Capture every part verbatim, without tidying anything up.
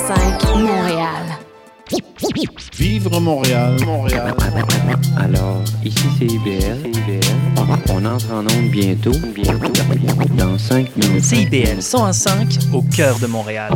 cinq Montréal. Vivre Montréal, Montréal. Alors, ici c'est I B L. I B L. On, on entre en onde bientôt, bientôt, dans cinq minutes. C I B L cent un cinq au cœur de Montréal.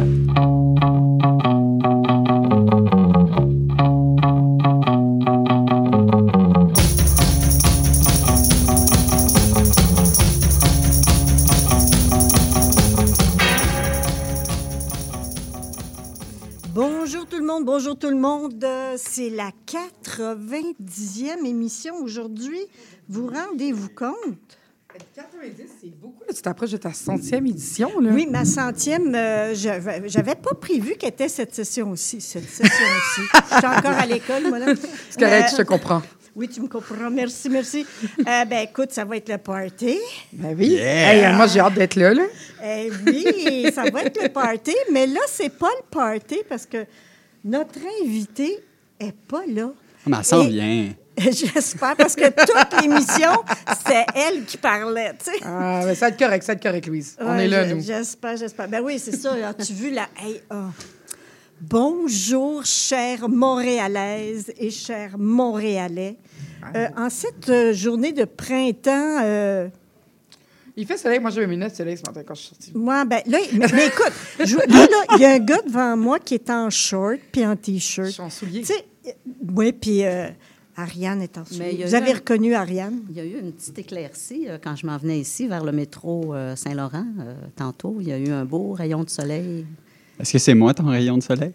Bonjour tout le monde, bonjour tout le monde. C'est la quatre-vingt-dixième émission aujourd'hui. Vous rendez-vous compte? quatre-vingt-dix, c'est beaucoup. Là, tu t'approches de ta centième édition. Là. Oui, ma centième, euh, j'avais, j'avais pas prévu qu'elle était cette session aussi. Cette session aussi. Je suis encore à l'école, moi. Là. C'est correct, Euh, je te comprends. Oui, tu me comprends. Merci, merci. Euh, ben, écoute, ça va être le party. Ben oui. Yeah. Hey, moi, j'ai hâte d'être là. là. Eh oui, ça va être le party. Mais là, c'est pas le party parce que notre invité est pas là. Mais elle s'en Et- vient. J'espère, parce que toute l'émission, c'est elle qui parlait, tu sais. Ah, ben, ça va être correct, ça va être correct, Louise. On Ouais, est là, je- nous. J'espère, j'espère. Ben oui, c'est ça. As-tu vu la... Hey, ah. Bonjour, chères Montréalaises et chers Montréalais. Euh, en cette euh, journée de printemps... euh, Il fait soleil. Moi, j'ai mes lunettes de soleil ce matin quand je suis sortie. moi, ben là, mais, mais écoute, je- là, là, il y a un gars devant moi qui est en short puis en Je T-shirt. suis en souliers. Tu sais, euh, oui, puis euh, Ariane est en Mais il y souliers. a Vous eu avez un- reconnu Ariane? Il y a eu une petite éclaircie euh, quand je m'en venais ici vers le métro euh, Saint-Laurent. euh, tantôt, il y a eu un beau rayon de soleil. Est-ce que c'est moi ton rayon de soleil?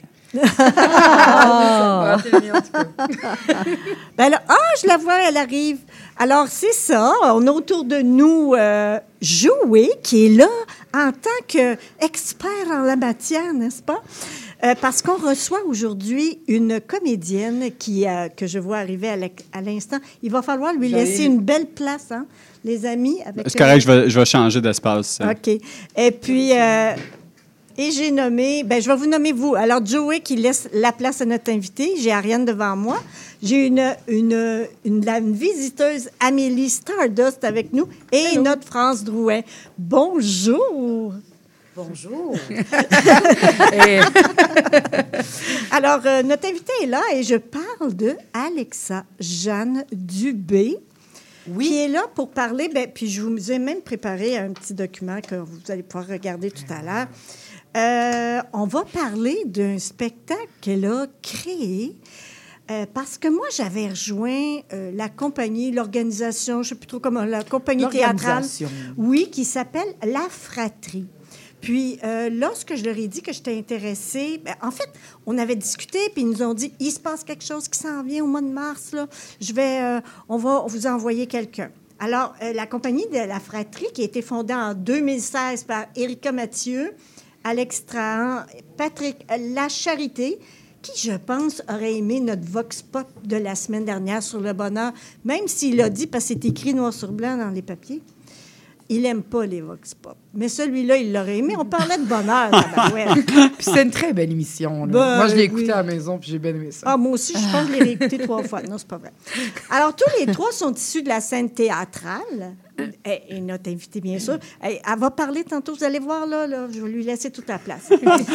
Ah, t'es mignon, en tout cas. Ben là, ah, je la vois, elle arrive. Alors, c'est ça. On a autour de nous euh, Joey, qui est là en tant qu'expert en la matière, n'est-ce pas? Euh, parce qu'on reçoit aujourd'hui une comédienne qui, euh, que je vois arriver à la- à l'instant. Il va falloir lui J'allais- laisser une belle place, hein, les amis. Avec, C'est correct, je vais, je vais changer d'espace. euh, OK. Et puis... euh, Et j'ai nommé, ben je vais vous nommer vous. Alors, Joey qui laisse la place à notre invité. J'ai Ariane devant moi. J'ai une, une, une, la- une visiteuse, Amélie Stardust, avec nous. Et Hello. notre France Drouin. Bonjour. Bonjour. Et Alors, euh, notre invité est là et je parle de Alexa Jeanne Dubé. oui, Qui est là pour parler, ben, puis je vous ai même préparé un petit document que vous allez pouvoir regarder tout à l'heure. Euh, on va parler d'un spectacle qu'elle a créé euh, parce que moi, j'avais rejoint euh, la compagnie, l'organisation, je ne sais plus trop comment, la compagnie théâtrale, l'organisation. oui, qui s'appelle La Fratrie. Puis, euh, lorsque je leur ai dit que j'étais intéressée, ben, en fait, on avait discuté, puis ils nous ont dit, il se passe quelque chose qui s'en vient au mois de mars, là. Je vais, euh, on va vous envoyer quelqu'un. Alors, euh, la compagnie de La Fratrie, qui a été fondée en deux mille seize par Érika Mathieu, Alex Trahan, Patrick Lacharité, qui, je pense, aurait aimé notre vox pop de la semaine dernière sur le bonheur, même s'il l'a dit, parce que c'est écrit noir sur blanc dans les papiers. Il n'aime pas les vox pop. Mais celui-là, il l'aurait aimé. On parlait de bonheur. tabarouette. puis c'est une très belle émission. Là. Ben, moi, je l'ai écoutée oui. à la maison, puis j'ai bien aimé ça. Ah, moi aussi, je pense que je l'ai réécouté trois fois. Non, c'est pas vrai. Alors, tous les trois sont issus de la scène théâtrale. Et, et notre invitée, bien sûr. Elle, elle va parler tantôt. Vous allez voir, là, là, je vais lui laisser toute la place.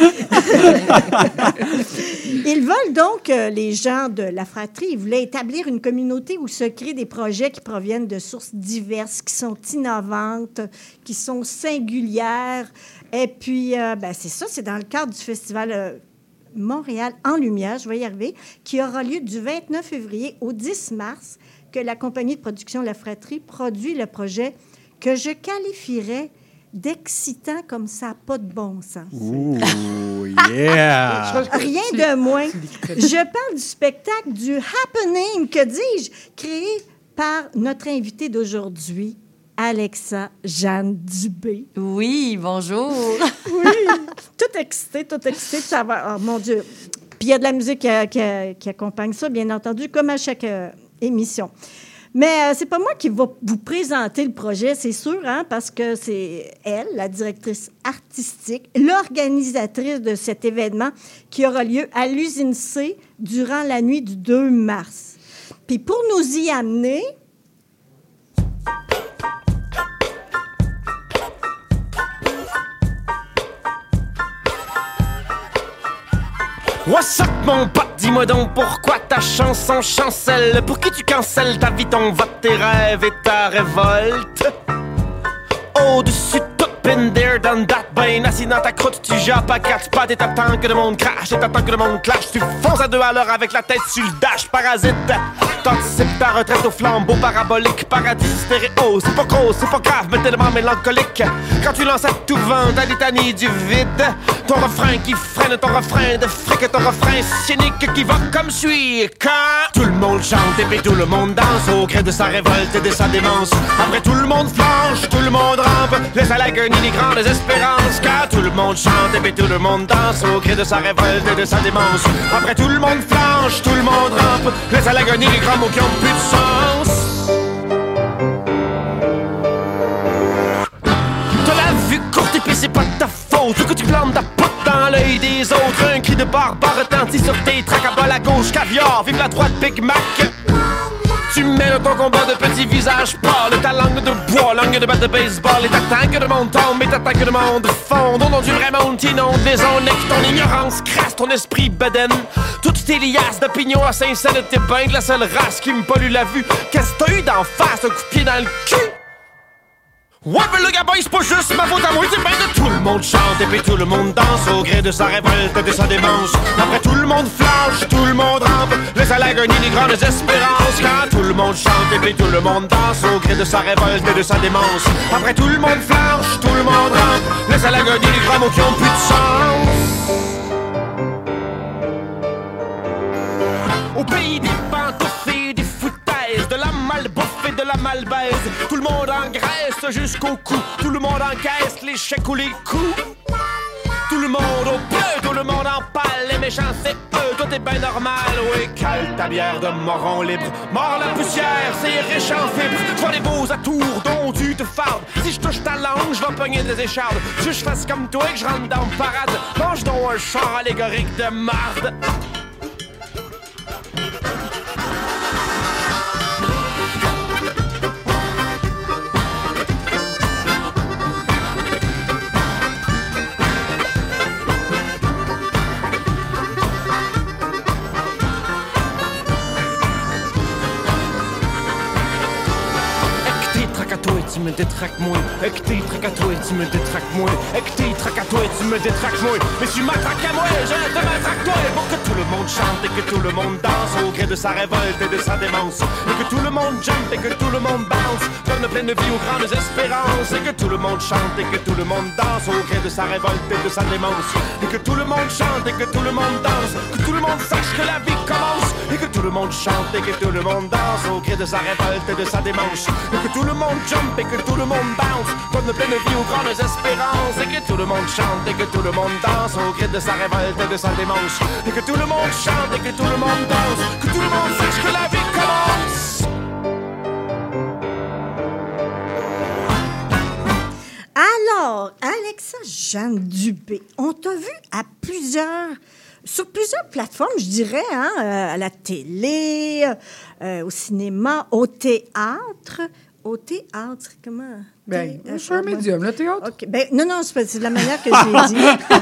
Ils veulent donc, euh, les gens de La Fratrie, ils voulaient établir une communauté où se créent des projets qui proviennent de sources diverses, qui sont innovantes, qui sont singulières. Et puis, euh, ben, c'est ça, c'est dans le cadre du festival euh, Montréal en lumière, je vais y arriver, qui aura lieu du vingt-neuf février au dix mars, que la compagnie de production La Fratrie produit le projet que je qualifierais d'excitant comme ça n'a pas de bon sens. Ouh, yeah! Rien de moins. Je parle du spectacle, du happening, que dis-je, créé par notre invitée d'aujourd'hui, Alexa Jeanne Dubé. Oui, bonjour. Oui, tout excité, tout excité de savoir. Oh mon Dieu. Puis il y a de la musique qui, qui, qui accompagne ça, bien entendu, comme à chaque euh, émission. Mais euh, c'est pas moi qui va vous présenter le projet, c'est sûr, hein, parce que c'est elle, la directrice artistique, l'organisatrice de cet événement qui aura lieu à l'usine C durant la nuit du deux mars. Puis pour nous y amener, What's up mon pote, dis-moi donc pourquoi ta chanson chancelle? Pour qui tu cancelles ta vie, ton vote, tes rêves et ta révolte? Au-dessus de tout, been there, done that, ben assis dans ta croûte, tu jappes à quatre pattes et t'attends que le monde crache et t'attends que le monde clash. Tu fonces à deux à l'heure avec la tête sur le dash, parasite. T'anticipes ta retraite au flambeau parabolique, paradis stéréo, c'est pas gros, c'est pas grave, mais tellement mélancolique. Quand tu lances à tout vent ta litanie du vide, ton refrain qui freine, ton refrain de fric, ton refrain cynique qui va comme suit. Quand tout le monde chante et puis tout le monde danse au gré de sa révolte et de sa démence. Après tout le monde flanche, tout le monde rampe, laisse à l'agonie les grandes espérances. Quand tout le monde chante et puis tout le monde danse au gré de sa révolte et de sa démence. Après tout le monde flanche, tout le monde rampe, laisse à l'agonie les grands mots qui ont plus de sens. T'as la vue courte et puis c'est pas de ta faute. Tout que tu plantes ta pote dans l'œil des autres. Un cri de barbare retentit sur tes tracks. À bas la gauche, caviar, vive la droite, Big Mac. Tu mènes ton combat de petits visages pâles, ta langue de bois, langue de batte de baseball. Et t'attends que le monde tombe, et t'attends que le monde fonde. Au nom du vrai monde t'inonde les ondes, et que ton ignorance crasse ton esprit bedaine. Toutes tes liasses d'opinion à Saint-Saëns de tes bains, de la seule race qui me pollue la vue. Qu'est-ce que t'as eu d'en face, un coup de pied dans le cul? Ouais, ben le gabin, c'est pas juste ma faute à moi, c'est bien que tout le monde chante et puis tout le monde danse au gré de sa révolte et de sa démence. Après tout le monde flanche, tout le monde rampe, laisse à l'agonie les grandes espérances. Quand tout le monde chante et puis tout le monde danse au gré de sa révolte et de sa démence. Après tout le monde flanche, tout le monde rampe, laisse à l'agonie les grands mots qui ont plus de sens. Au pays des pantoufles et des foutaises, de la malbouffe et de la malbaise, tout le monde engraisse jusqu'au cou, tout le monde encaisse les chèques ou les coups. Tout le monde au bleu, tout le monde en pâle, les méchants c'est eux, tout est ben normal. Oui, cale ta bière de moron libre, mord la poussière, c'est riche en fibres. Sois des beaux atours dont tu te fardes. Si je touche ta langue, je vais pogner des échardes. Si je fasse comme toi et que je rentre dans le parade, mange donc un char allégorique de marde. Tu me détraques moins, avec tes trucs à toi tu me détraques moins, avec tes trucs à toi tu me détraques moins. Mais tu m'attraques à moi, je te m'attraque toi. Pour que tout le monde chante et que tout le monde danse au gré de sa révolte et de sa démence. Et que tout le monde jump et que tout le monde bounce, donne pleine vie aux grandes espérances. Et que tout le monde chante et que tout le monde danse au gré de sa révolte et de sa démence. Et que tout le monde chante et que tout le monde danse, que tout le monde sache que la vie commence. Et que tout le monde chante et que tout le monde danse au gré de sa révolte et de sa démence. Et que tout le monde jump et que tout le monde bounce, donne pleine vie aux grandes espérances. Et que tout le monde chante et que tout le monde danse au gré de sa révolte et de sa démence. Et que tout le monde chante et que tout le monde danse, que tout le monde sache que la vie commence. Alors, Alexa Jeanne Dubé, on t'a vu à plusieurs... sur plusieurs plateformes, je dirais, hein, euh, à la télé, euh, au cinéma, au théâtre. Au théâtre, comment? Ben, je suis un médium, le théâtre. OK. Ben, non, non, c'est, c'est de la manière que je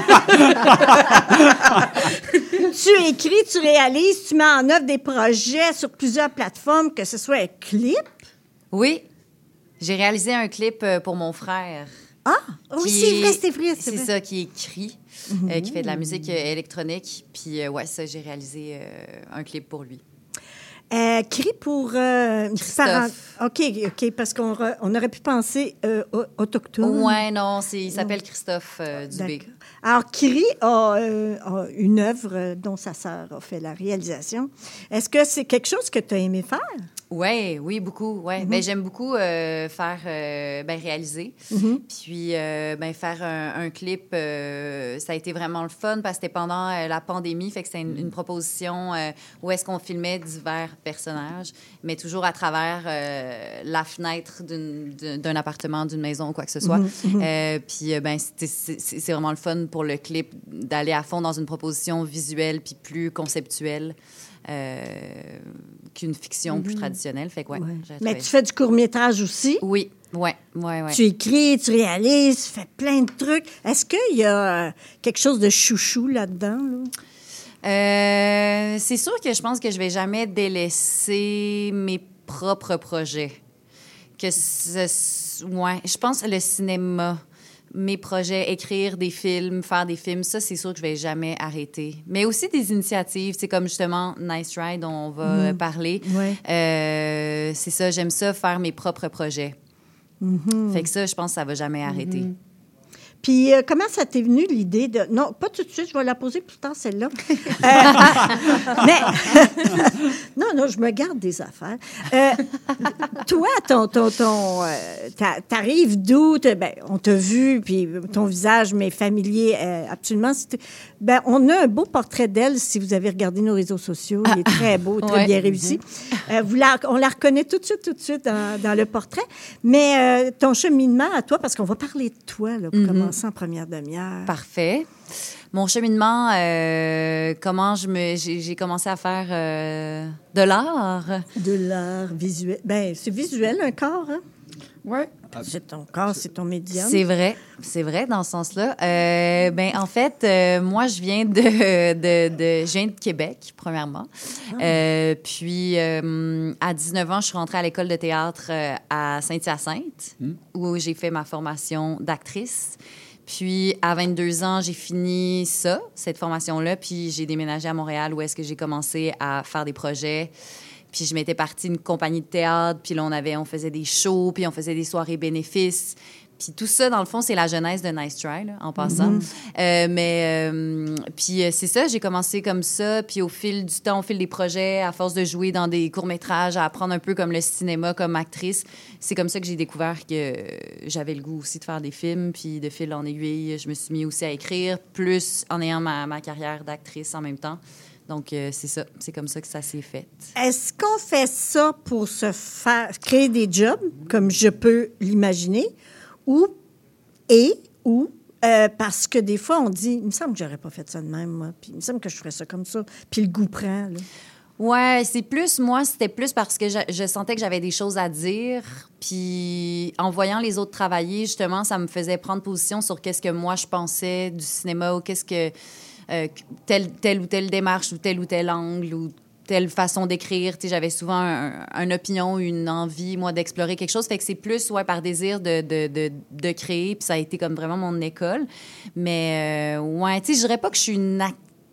l'ai dit. Tu écris, tu réalises, tu mets en œuvre des projets sur plusieurs plateformes, que ce soit un clip. Oui. J'ai réalisé un clip pour mon frère. Ah, oui, c'est vrai, c'est vrai. C'est, c'est ça, qui écrit, mm-hmm. euh, qui fait de la musique euh, électronique. Puis, euh, ouais, ça, j'ai réalisé euh, un clip pour lui. Euh, cri pour... Euh, Christophe. Parent... OK, OK, parce qu'on re... on aurait pu penser euh, autochtone. Ouais, non, c'est... il s'appelle Christophe euh, Dubé. D'accord. Alors, Kiri a, euh, a une œuvre dont sa sœur a fait la réalisation. Est-ce que c'est quelque chose que tu as aimé faire? Ouais, oui, beaucoup. Ouais. Mm-hmm. Ben, j'aime beaucoup euh, faire, euh, ben, réaliser. Mm-hmm. Puis, euh, ben, faire un, un clip, euh, ça a été vraiment le fun parce que c'était pendant euh, la pandémie. Fait que c'était une, une proposition euh, où est-ce qu'on filmait divers personnages, mais toujours à travers euh, la fenêtre d'une, d'un appartement, d'une maison ou quoi que ce soit. Mm-hmm. Euh, puis, ben, c'est, c'est, c'est vraiment le fun pour le clip d'aller à fond dans une proposition visuelle puis plus conceptuelle. Euh, qu'une fiction mm-hmm. plus traditionnelle. Fait que, ouais, ouais. Mais tu fais du court-métrage aussi? Oui, oui, oui, oui. Tu écris, tu réalises, tu fais plein de trucs. Est-ce qu'il y a quelque chose de chouchou là-dedans? Là? Euh, c'est sûr que je pense que je vais jamais délaisser mes propres projets. Que ce, ouais, je pense le cinéma, mes projets, écrire des films, faire des films, ça, c'est sûr que je vais jamais arrêter. Mais aussi des initiatives, c'est comme justement Nice Ride, dont on va mmh. parler. Ouais. Euh, c'est ça, j'aime ça, faire mes propres projets. Mmh. Fait que ça, je pense que ça va jamais arrêter. Mmh. Puis, euh, comment ça t'est venu l'idée de... Non, pas tout de suite, je vais la poser plus tard, celle-là. euh, mais... non, non, je me garde des affaires. Euh, toi, ton... ton, ton euh, t'arrives d'où? Ben, on t'a vu, puis ton visage m'est familier euh, absolument. Ben, on a un beau portrait d'elle, si vous avez regardé nos réseaux sociaux. Il est très beau, très ouais. bien réussi. Euh, vous la, on la reconnaît tout de suite, tout de suite dans, dans le portrait. Mais euh, ton cheminement à toi, parce qu'on va parler de toi, là, pour mm-hmm. commencer en première demi-heure. Parfait. Mon cheminement, euh, comment je me, j'ai, j'ai commencé à faire euh, de l'art. De l'art visuel. Bien, c'est visuel, un corps, hein? Oui. C'est ton corps, c'est ton médium. C'est vrai, c'est vrai dans ce sens-là. Euh, ben en fait, euh, moi, je viens de, de, de, je viens de Québec, premièrement. Ah. Euh, puis, euh, à dix-neuf ans, je suis rentrée à l'école de théâtre euh, à Saint-Hyacinthe, mm. où j'ai fait ma formation d'actrice. Puis, à vingt-deux ans, j'ai fini ça, cette formation-là, puis j'ai déménagé à Montréal, où est-ce que j'ai commencé à faire des projets. Puis je m'étais partie d'une compagnie de théâtre, puis là, on, avait, on faisait des shows, puis on faisait des soirées bénéfices. Puis tout ça, dans le fond, c'est la genèse de Nice Try, là, en passant. Mm-hmm. Euh, mais, euh, puis c'est ça, j'ai commencé comme ça. Puis au fil du temps, au fil des projets, à force de jouer dans des courts-métrages, à apprendre un peu comme le cinéma, comme actrice, c'est comme ça que j'ai découvert que j'avais le goût aussi de faire des films. Puis de fil en aiguille, je me suis mis aussi à écrire, plus en ayant ma, ma carrière d'actrice en même temps. Donc, euh, c'est ça. C'est comme ça que ça s'est fait. Est-ce qu'on fait ça pour se faire créer des jobs, comme je peux l'imaginer, ou et ou euh, parce que des fois, on dit, il me semble que j'aurais pas fait ça de même, moi, puis il me semble que je ferais ça comme ça, puis le goût prend, là. Ouais, c'est plus, moi, c'était plus parce que je, je sentais que j'avais des choses à dire, puis en voyant les autres travailler, justement, ça me faisait prendre position sur qu'est-ce que moi, je pensais du cinéma, ou qu'est-ce que... Euh, telle, telle ou telle démarche ou tel ou tel angle ou telle façon d'écrire. Tu sais, j'avais souvent un, un opinion, une envie, moi, d'explorer quelque chose. Fait que c'est plus, ouais, par désir de, de, de, de créer. Puis ça a été comme vraiment mon école. Mais, euh, ouais, tu sais, je dirais pas que je suis une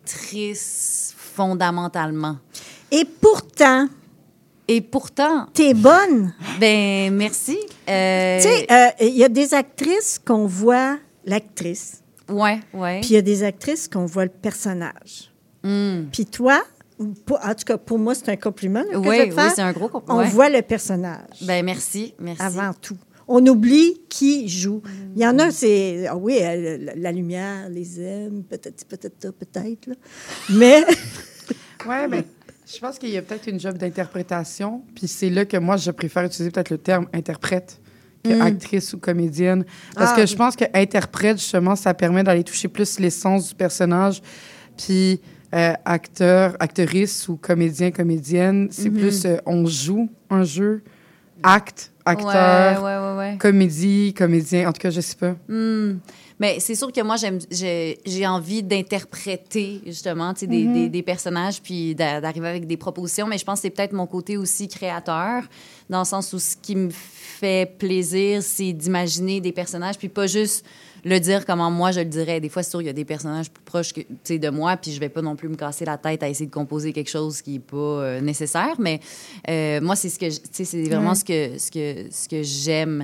actrice fondamentalement. Et pourtant... Et pourtant... T'es bonne. Ben merci. Euh... Tu sais, il euh, y a des actrices qu'on voit l'actrice. Oui, oui. Puis il y a des actrices qu'on voit le personnage. Mm. Puis toi, pour, en tout cas, pour moi, c'est un compliment là, que oui, je vais te faire. Oui, c'est un gros compliment. On ouais. voit le personnage. Ben merci, merci. Avant tout. On oublie qui joue. Mm. Il y en a, c'est... Ah oui, la, la lumière, les aimes, peut-être, peut-être, peut-être, là. Mais... oui, mais je pense qu'il y a peut-être une job d'interprétation. Puis c'est là que moi, je préfère utiliser peut-être le terme « interprète ». Que mm. actrice ou comédienne. Parce ah, que oui. je pense que interprète, justement, ça permet d'aller toucher plus l'essence du personnage. Puis euh, acteur, actrice ou comédien, comédienne, c'est mm-hmm. plus euh, on joue un jeu, acte, acteur, ouais, ouais, ouais, ouais. comédie, comédien. En tout cas, je sais pas. Mm. Mais c'est sûr que moi, j'aime, j'ai, j'ai envie d'interpréter, justement, tu sais, des, mm-hmm. des, des personnages, puis d'arriver avec des propositions. Mais je pense que c'est peut-être mon côté aussi créateur, dans le sens où ce qui me fait plaisir, c'est d'imaginer des personnages, puis pas juste le dire comment moi je le dirais. Des fois, c'est sûr, il y a des personnages plus proches que, tu sais, de moi, puis je vais pas non plus me casser la tête à essayer de composer quelque chose qui est pas euh, nécessaire. Mais euh, moi, c'est ce que, tu sais, c'est vraiment mm. ce que, ce que, ce que j'aime.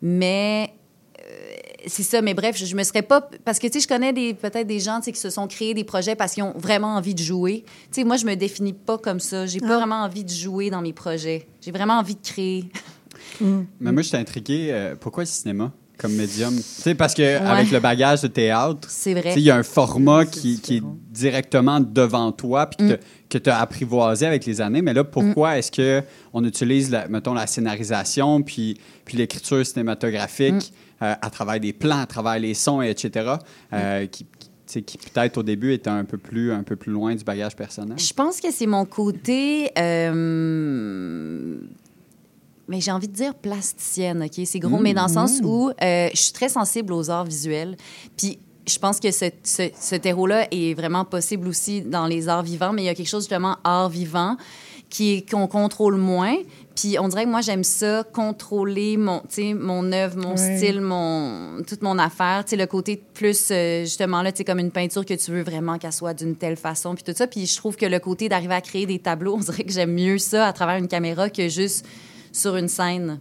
Mais c'est ça, mais bref, je, je me serais pas... Parce que, tu sais, je connais des, peut-être des gens, tu sais, qui se sont créés des projets parce qu'ils ont vraiment envie de jouer. Tu sais, moi, je me définis pas comme ça. J'ai ah. pas vraiment envie de jouer dans mes projets. J'ai vraiment envie de créer. Mm. Mais moi, j'étais intriguée. Euh, pourquoi le cinéma comme médium? Tu sais, parce qu'avec ouais. le bagage de théâtre, c'est vrai. Il y a un format qui, qui est directement devant toi puis mm. que tu as apprivoisé avec les années. Mais là, pourquoi mm. est-ce qu'on utilise, la, mettons, la scénarisation puis, puis l'écriture cinématographique mm. Euh, à travers des plans, à travers les sons, et cetera, euh, qui, qui, qui peut-être au début était un peu plus, un peu plus loin du bagage personnel? Je pense que c'est mon côté... Euh... Mais j'ai envie de dire plasticienne, OK? C'est gros, mmh, mais dans le sens mmh. où euh, je suis très sensible aux arts visuels. Puis je pense que ce, ce, ce terreau-là est vraiment possible aussi dans les arts vivants, mais il y a quelque chose justement art vivant qui, qu'on contrôle moins. Puis on dirait que moi, j'aime ça, contrôler mon, mon œuvre, mon ouais. style, mon, toute mon affaire. T'sais, le côté plus, euh, justement, là, comme une peinture que tu veux vraiment qu'elle soit d'une telle façon, puis tout ça. Puis je trouve que le côté d'arriver à créer des tableaux, on dirait que j'aime mieux ça à travers une caméra que juste sur une scène.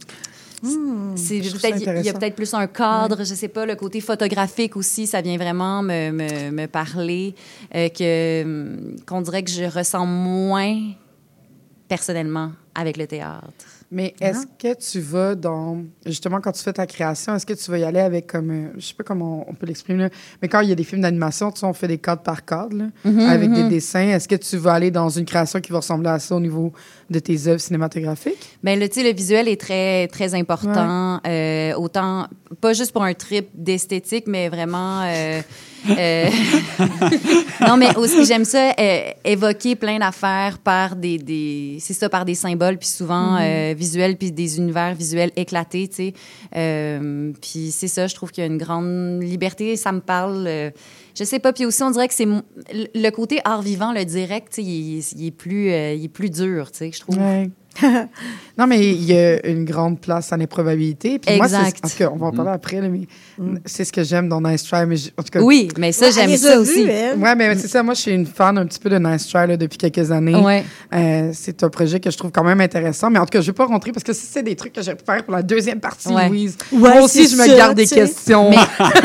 Mmh, c'est peut-être, il y a peut-être plus un cadre, ouais. je sais pas, le côté photographique aussi, ça vient vraiment me, me, me parler, euh, que, qu'on dirait que je ressens moins personnellement avec le théâtre. Mais est-ce que tu vas dans... Justement, quand tu fais ta création, est-ce que tu vas y aller avec comme... Euh, je sais pas comment on peut l'exprimer, là, mais quand il y a des films d'animation, tu sais, on fait des cadres par cadre, là, mm-hmm, avec mm-hmm. des dessins. Est-ce que tu vas aller dans une création qui va ressembler à ça au niveau de tes œuvres cinématographiques? Bien, le, tu sais, le visuel est très, très important. Ouais. Euh, autant, pas juste pour un trip d'esthétique, mais vraiment... Euh, euh... non, mais aussi, j'aime ça, euh, évoquer plein d'affaires par des... des... C'est ça, par des symboles, puis souvent... Mm-hmm. Euh, visuels, puis des univers visuels éclatés, tu sais. Euh, puis c'est ça, je trouve qu'il y a une grande liberté, ça me parle... Euh, je sais pas, puis aussi, on dirait que c'est... Le côté art vivant, le direct, tu sais, il, il, est plus, euh, il est plus dur, tu sais, je trouve. Ouais. Non, mais il y a une grande place à l'improbabilité. Puis moi, c'est, en tout cas, on va en parler mm. après, là, mais mm. c'est ce que j'aime dans Nice Try. Mais en tout cas, oui, mais ça, ouais, j'aime ça aussi. Oui, mais c'est ça. Moi, je suis une fan un petit peu de Nice Try là, depuis quelques années. Ouais. Euh, c'est un projet que je trouve quand même intéressant. Mais en tout cas, je ne vais pas rentrer parce que c'est des trucs que j'ai pu faire pour la deuxième partie, ouais. Louise. Ouais, moi aussi, je me ça, garde des t'sais. questions. Mais,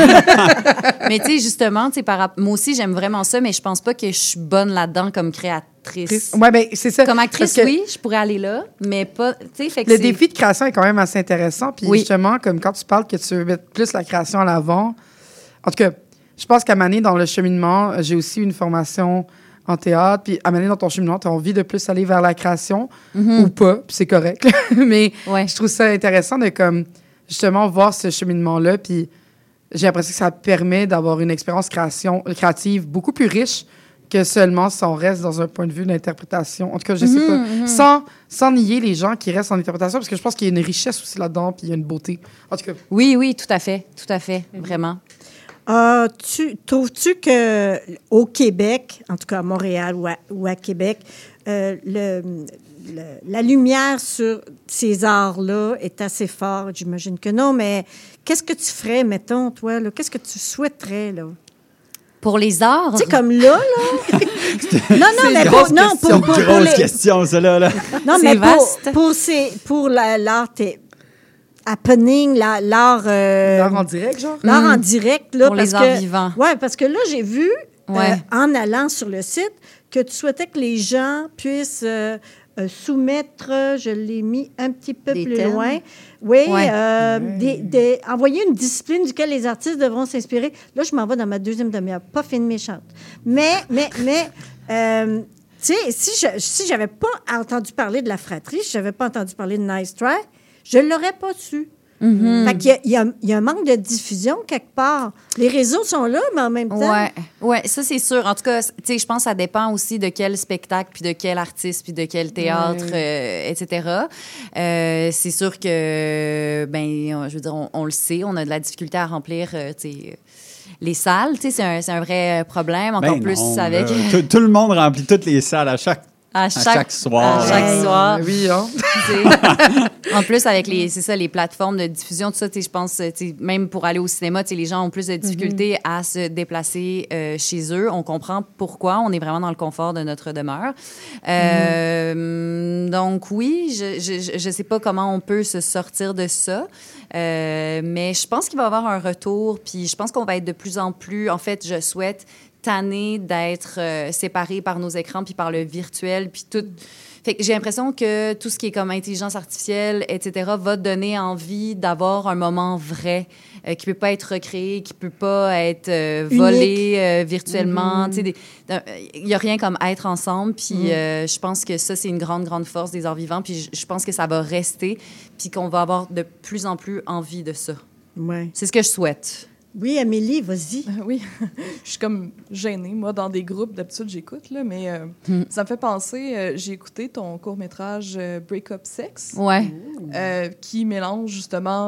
mais tu sais, justement, par... moi aussi, j'aime vraiment ça, mais je pense pas que je suis bonne là-dedans comme créatrice. Ouais, ben, c'est ça. Comme actrice, que... oui, je pourrais aller là, mais pas. Fait que le c'est... défi de création est quand même assez intéressant. Puis oui. justement, comme quand tu parles que tu veux mettre plus la création à l'avant, en tout cas, je pense qu'à Mané, dans le cheminement, j'ai aussi une formation en théâtre. Puis à Mané, dans ton cheminement, tu as envie de plus aller vers la création mm-hmm. ou pas, puis c'est correct. Mais ouais. je trouve ça intéressant de, comme, justement, voir ce cheminement-là. Puis j'ai l'impression que ça permet d'avoir une expérience création, créative beaucoup plus riche que seulement si on reste dans un point de vue d'interprétation. En tout cas, je sais mm-hmm, pas. Mm-hmm. Sans, sans nier les gens qui restent en interprétation, parce que je pense qu'il y a une richesse aussi là-dedans, puis il y a une beauté. En tout cas. Oui, oui, tout à fait. Tout à fait, mm-hmm. vraiment. Euh, tu, trouves-tu qu'au Québec, en tout cas à Montréal ou à, ou à Québec, euh, le, le, la lumière sur ces arts-là est assez forte? J'imagine que non, mais qu'est-ce que tu ferais, mettons, toi? Là? Qu'est-ce que tu souhaiterais, là? Pour les arts? Tu sais, comme là, là. non, non, mais pour, non, pour, pour, pour grosse les... question, ça, là. là. Non, c'est mais vaste. Pour, pour, ces, pour la, l'art t- happening, la, l'art... Euh, l'art en direct, genre? L'art mmh. en direct, là. Pour parce les arts que, vivants. Oui, parce que là, j'ai vu, ouais. euh, en allant sur le site, que tu souhaitais que les gens puissent euh, euh, soumettre, je l'ai mis un petit peu des plus thèmes. Loin, oui, ouais. Euh, ouais. Des, des, envoyer une discipline duquel les artistes devront s'inspirer. Là, je m'en vais dans ma deuxième demi-heure, pas fine méchante. Mais, mais, mais, euh, tu sais, si je si j'avais pas entendu parler de la fratrie, si j'avais pas entendu parler de Nice Try, je l'aurais pas su. Mm-hmm. Fait qu'il y a, il y a, il y a un manque de diffusion quelque part. Les réseaux sont là, mais en même temps... Oui, ouais, ça, c'est sûr. En tout cas, tu sais, je pense que ça dépend aussi de quel spectacle, puis de quel artiste, puis de quel théâtre, ouais. euh, et cetera. Euh, c'est sûr que, ben, je veux dire, on, on le sait, on a de la difficulté à remplir, euh, tu sais... Les salles, tu sais, c'est un, c'est un vrai problème, encore ben plus non, avec... tout, tout le monde remplit toutes les salles à chaque À chaque, à chaque soir. À chaque ouais. soir. Oui, hein? En plus, avec les, c'est ça, les plateformes de diffusion, tout ça, je pense, même pour aller au cinéma, les gens ont plus de difficultés mm-hmm. à se déplacer euh, chez eux. On comprend pourquoi. On est vraiment dans le confort de notre demeure. Euh, mm-hmm. Donc, oui, je ne sais pas comment on peut se sortir de ça. Euh, mais je pense qu'il va y avoir un retour. Puis je pense qu'on va être de plus en plus... En fait, je souhaite... tannée d'être euh, séparés par nos écrans puis par le virtuel puis tout. Fait que j'ai l'impression que tout ce qui est comme intelligence artificielle, et cetera, va donner envie d'avoir un moment vrai euh, qui peut pas être recréé, qui peut pas être euh, volé euh, virtuellement. Mm-hmm. Il y a rien comme être ensemble. Puis mm. euh, je pense que ça, c'est une grande, grande force des arts vivants. Puis je pense que ça va rester puis qu'on va avoir de plus en plus envie de ça. Ouais. C'est ce que je souhaite. Oui, Amélie, vas-y. Euh, oui, je suis comme gênée. Moi, dans des groupes, d'habitude, j'écoute, là, mais euh, mm. ça me fait penser, euh, j'ai écouté ton court-métrage euh, Break Up Sex, ouais. euh, qui mélange justement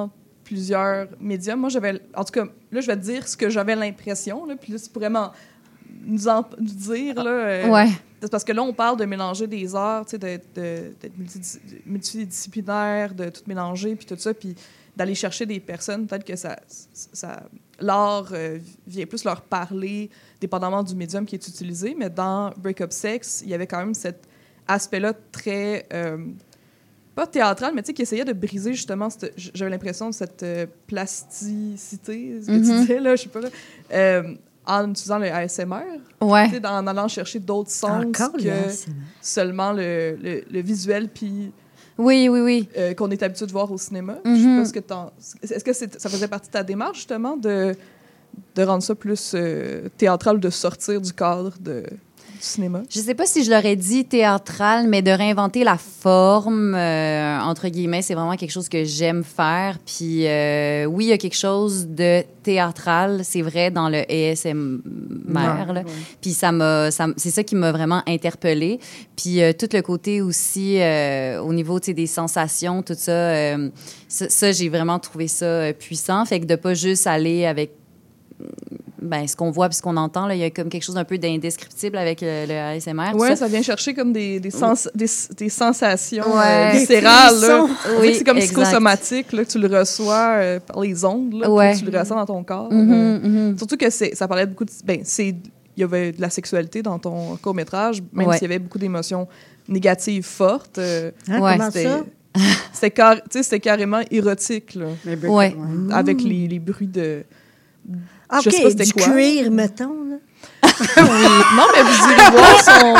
plusieurs médiums. Moi, j'avais... En tout cas, là, je vais te dire ce que j'avais l'impression, là, puis là, tu pourrais m'en, nous, en, nous dire, là... Euh, ouais. C'est parce que là, on parle de mélanger des arts, tu sais, d'être, de, d'être multidis- multidisciplinaire, de tout mélanger, puis tout ça, puis d'aller chercher des personnes, peut-être que ça... ça l'art euh, vient plus leur parler, dépendamment du médium qui est utilisé, mais dans Break-Up Sex, il y avait quand même cet aspect-là très... Euh, pas théâtral, mais tu sais, qui essayait de briser justement, cette, j'avais l'impression, cette euh, plasticité, ce que mm-hmm. tu disais, là, je sais pas, là, euh, en utilisant le A S M R, ouais. en allant chercher d'autres sens Encore que seulement le, le, le visuel, puis... Oui, oui, oui. Euh, qu'on est habitué de voir au cinéma. Mm-hmm. Je sais pas ce que t'en... Est-ce que c'est... ça faisait partie de ta démarche, justement, de, de rendre ça plus euh, théâtral ou de sortir du cadre de... du cinéma? Je sais pas si je l'aurais dit théâtral, mais de réinventer la forme, euh, entre guillemets, c'est vraiment quelque chose que j'aime faire. Puis euh, oui, il y a quelque chose de théâtral, c'est vrai, dans le A S M R. Là. Ouais. Puis ça m'a, ça, c'est ça qui m'a vraiment interpellée. Puis euh, tout le côté aussi, euh, au niveau des sensations, tout ça, euh, ça, ça, j'ai vraiment trouvé ça euh, puissant. Fait que de pas juste aller avec... Ben, ce qu'on voit puis ce qu'on entend, là, il y a comme quelque chose d'un peu d'indescriptible avec le, le A S M R. Oui, ça. ça vient chercher comme des, des, sens, des, des sensations ouais. euh, viscérales. Là. Oui, c'est comme exact. psychosomatique, là, que tu le reçois euh, par les ondes, là, ouais. que tu le ressens dans ton corps. Mm-hmm, euh, mm-hmm. Surtout que c'est, ça parlait beaucoup de... Ben, c'est, il y avait de la sexualité dans ton court-métrage, même ouais. s'il y avait beaucoup d'émotions négatives fortes. Euh, hein, ouais. Comment ça? C'était, car, c'était carrément érotique, là, ouais. Ouais. avec les, les bruits de... OK, je sais pas du quoi. Cuir, mettons. Là. Oui. Non, mais vous irez voir son...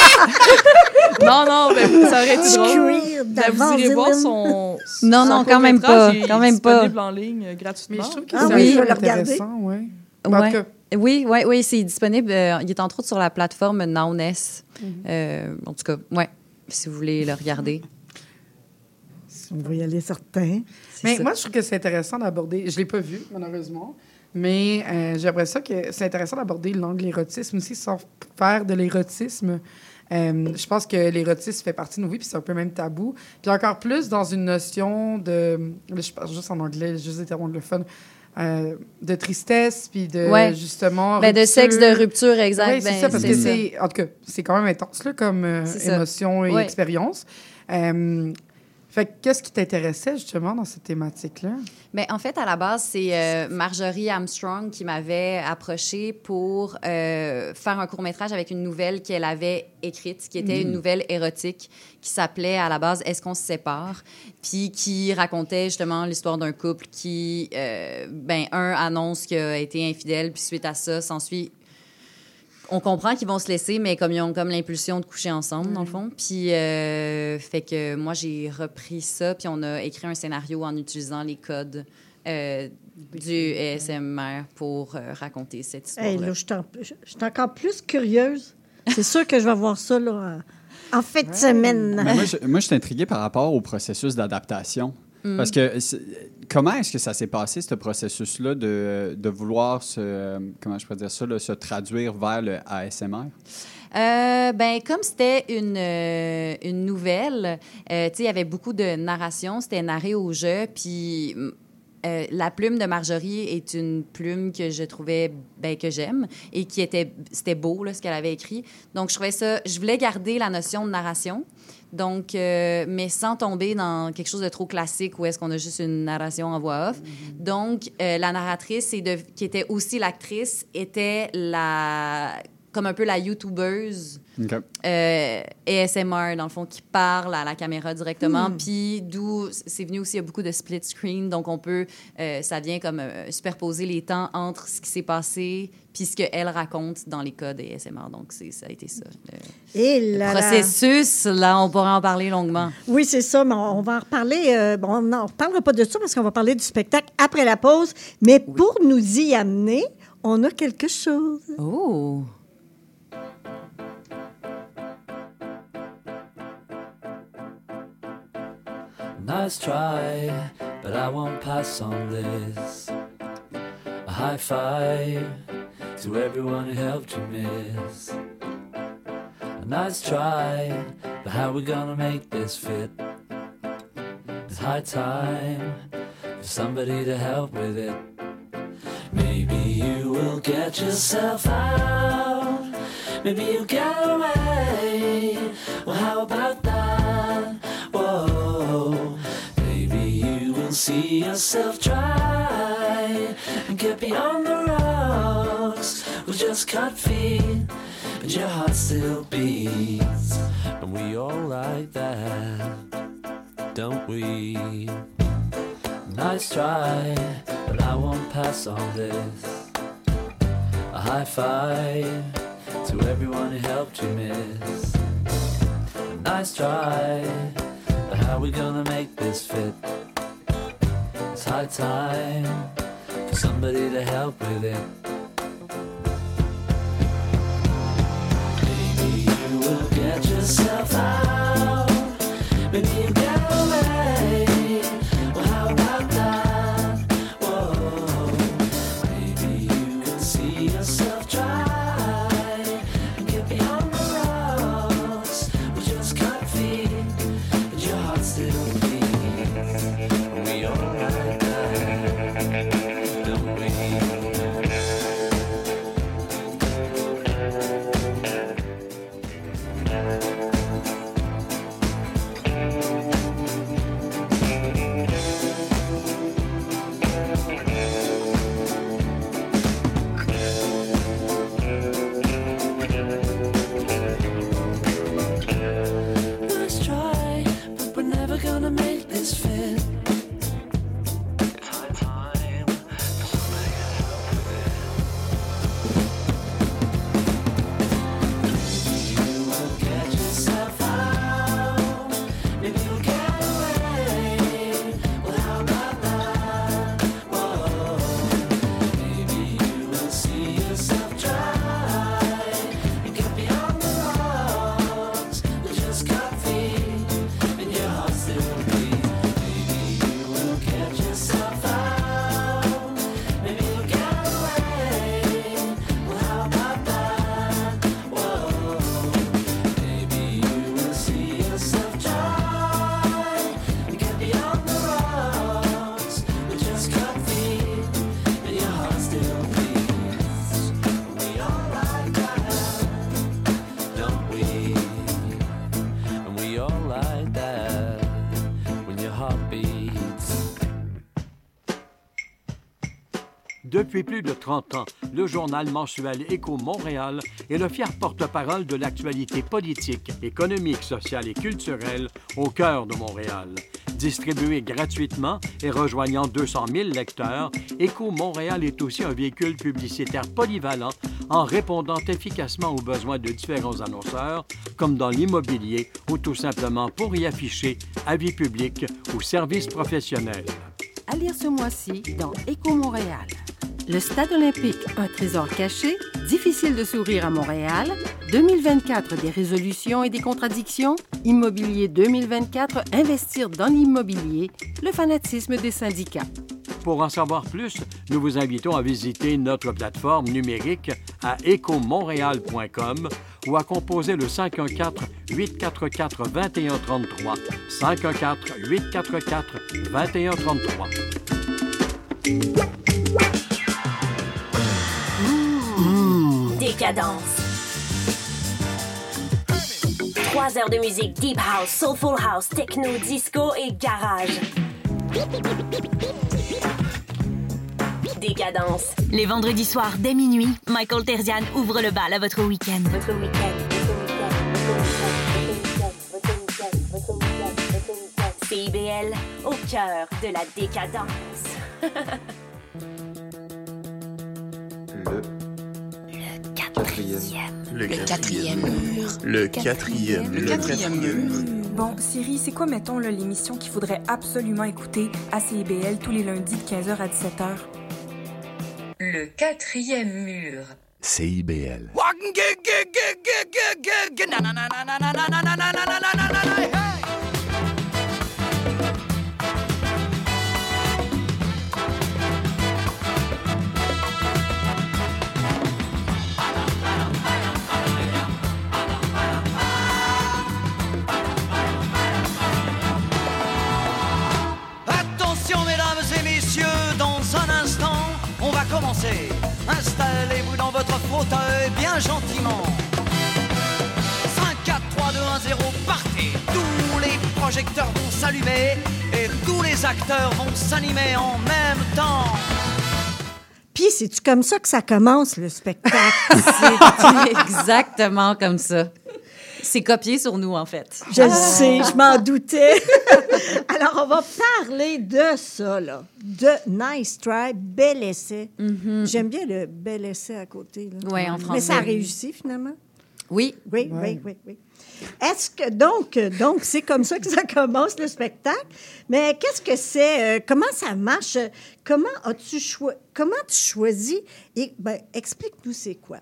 non, non, mais ça aurait été drôle. Cuir, mais vous irez voir son... Non, son non, quand même pas. Quand même pas. Disponible en ligne gratuitement. Mais je trouve que ah, c'est oui, intéressant, ouais. Ouais. Cas... Oui, oui, oui, c'est disponible. Euh, il est entre autres sur la plateforme Nowness. Mm-hmm. Euh, en tout cas, ouais, si vous voulez le regarder. On va y aller certain. Mais moi, je trouve que c'est intéressant d'aborder... Je ne l'ai pas vu, malheureusement. Mais euh, j'aimerais ça que c'est intéressant d'aborder l'angle l'érotisme aussi sans faire de l'érotisme. Euh, je pense que l'érotisme fait partie de nos vies, puis c'est un peu même tabou. Puis encore plus dans une notion de... Là, je parle juste en anglais, juste des termes anglophones. Euh, de tristesse, puis de, ouais. justement... Ben, de sexe de rupture, exact. Oui, c'est ben, ça, parce c'est que ça. c'est... En tout cas, c'est quand même intense, là, comme euh, émotion et ouais. expérience. Euh, Fait que, qu'est-ce qui t'intéressait, justement, dans cette thématique-là? Bien, en fait, à la base, c'est euh, Marjorie Armstrong qui m'avait approchée pour euh, faire un court-métrage avec une nouvelle qu'elle avait écrite, qui était mmh. une nouvelle érotique qui s'appelait, à la base, « Est-ce qu'on se sépare? » Puis qui racontait, justement, l'histoire d'un couple qui, euh, ben un, annonce qu'il a été infidèle, puis suite à ça, s'ensuit... On comprend qu'ils vont se laisser, mais comme ils ont comme l'impulsion de coucher ensemble, mmh. dans le fond. Puis, euh, fait que moi, j'ai repris ça, puis on a écrit un scénario en utilisant les codes euh, du A S M R pour euh, raconter cette histoire-là. Hey, là, je suis encore plus curieuse. C'est sûr que je vais voir ça là, en fin de ouais. semaine. Mais moi, je, moi, je suis intriguée par rapport au processus d'adaptation. Mm. Parce que comment est-ce que ça s'est passé, ce processus-là, de, de vouloir se, comment je pourrais dire ça, là, se traduire vers le A S M R? Euh, ben, comme c'était une, euh, une nouvelle, euh, tu sais, il y avait beaucoup de narration, c'était narré au jeu, puis euh, la plume de Marjorie est une plume que je trouvais, ben, que j'aime, et qui était, c'était beau, là, ce qu'elle avait écrit. Donc, je trouvais ça, je voulais garder la notion de narration. Donc, euh, mais sans tomber dans quelque chose de trop classique où est-ce qu'on a juste une narration en voix off. Mm-hmm. Donc, euh, la narratrice, et de, qui était aussi l'actrice, était la, comme un peu la YouTubeuse okay. euh, A S M R, dans le fond, qui parle à la caméra directement. Mm. Puis, d'où c'est venu aussi, il y a beaucoup de split screen. Donc, on peut, euh, ça vient comme euh, superposer les temps entre ce qui s'est passé puis ce qu'elle raconte dans les codes A S M R. Donc, c'est, ça a été ça. Le, Et le processus, là, on pourrait en parler longuement. Oui, c'est ça, mais on va en reparler. Euh, bon, non, on ne parlera pas de ça parce qu'on va parler du spectacle après la pause. Mais oui. Pour nous y amener, on a quelque chose. Oh! Nice try, but I won't pass on this. A high five to everyone who helped you miss. A nice try, but how we gonna make this fit? It's high time for somebody to help with it. Maybe you will get yourself out. Maybe you'll get away. Well, how about that? Whoa. Maybe you will see yourself try and get beyond the rocks with just cut feet, but your heart still beats. And we all like that, don't we? Nice try, but I won't pass on this. A high five to everyone who helped you miss. A nice try, but how we gonna make this fit? It's high time for somebody to help with it. Maybe you will get yourself out. Maybe you get away. Well, how about that? Whoa. Maybe you can see yourself try and get beyond the rocks with just cut feet, but your heart still beats. We all like that, don't we? Nice try, but we're never gonna make this fit. It's high time for somebody to help with it. Maybe you will get yourself out. Maybe you'll get away. Well, how about that? Whoa. Maybe you will see yourself try and get beyond the rocks with just cut feet, and your heart still beats. Maybe you will get yourself out. Maybe you'll get away. Well, how about that? Whoa. Maybe you will see yourself try and get beyond the rocks with just cut feet, and your heart still beats. We all like that, don't we? And we all like that when your heart beats. Depuis plus de trente ans, le journal mensuel Écho Montréal est le fier porte-parole de l'actualité politique, économique, sociale et culturelle au cœur de Montréal. Distribué gratuitement et rejoignant deux cent mille lecteurs, Écho Montréal est aussi un véhicule publicitaire polyvalent en répondant efficacement aux besoins de différents annonceurs, comme dans l'immobilier ou tout simplement pour y afficher avis publics ou services professionnels. À lire ce mois-ci dans Écho Montréal. Le Stade olympique, un trésor caché, difficile de sourire à Montréal, deux mille vingt-quatre, des résolutions et des contradictions, Immobilier deux mille vingt-quatre, investir dans l'immobilier, le fanatisme des syndicats. Pour en savoir plus, nous vous invitons à visiter notre plateforme numérique à éco montréal point com ou à composer le cinq un quatre, huit quatre quatre, deux un trois trois, cinq un quatre, huit quatre quatre, deux un trois trois. Mmh. Décadence. Trois heures de musique deep house, soulful house, techno, disco et garage. Décadence. Les vendredis soirs dès minuit, Michael Terzian ouvre le bal à votre week-end. Votre week-end. C I B L, au cœur de la décadence. Le quatrième mur. Le quatrième. Le quatrième mur. Bon, Siri, c'est quoi, mettons, là, l'émission qu'il faudrait absolument écouter à C I B L tous les lundis de quinze heures à dix-sept heures? Le quatrième mur. C I B L. Attention, mesdames et messieurs. commencer. Installez-vous dans votre fauteuil bien gentiment. cinq, quatre, trois, deux, un, zéro, partez. Tous les projecteurs vont s'allumer et tous les acteurs vont s'animer en même temps. Puis, c'est-tu comme ça que ça commence, le spectacle? C'est exactement comme ça. C'est copié sur nous, en fait. Je le sais, je m'en doutais. Alors, on va parler de ça, là. De Nice Try, bel essai. Mm-hmm. J'aime bien le bel essai à côté. Oui, en français. Mais ça a réussi, finalement? Oui. Oui, ouais. oui, oui, oui. Est-ce que, donc, donc c'est comme ça que ça commence, le spectacle. Mais qu'est-ce que c'est? Euh, comment ça marche? Comment as-tu choisi? Comment tu choisis? Et, ben, explique-nous c'est quoi.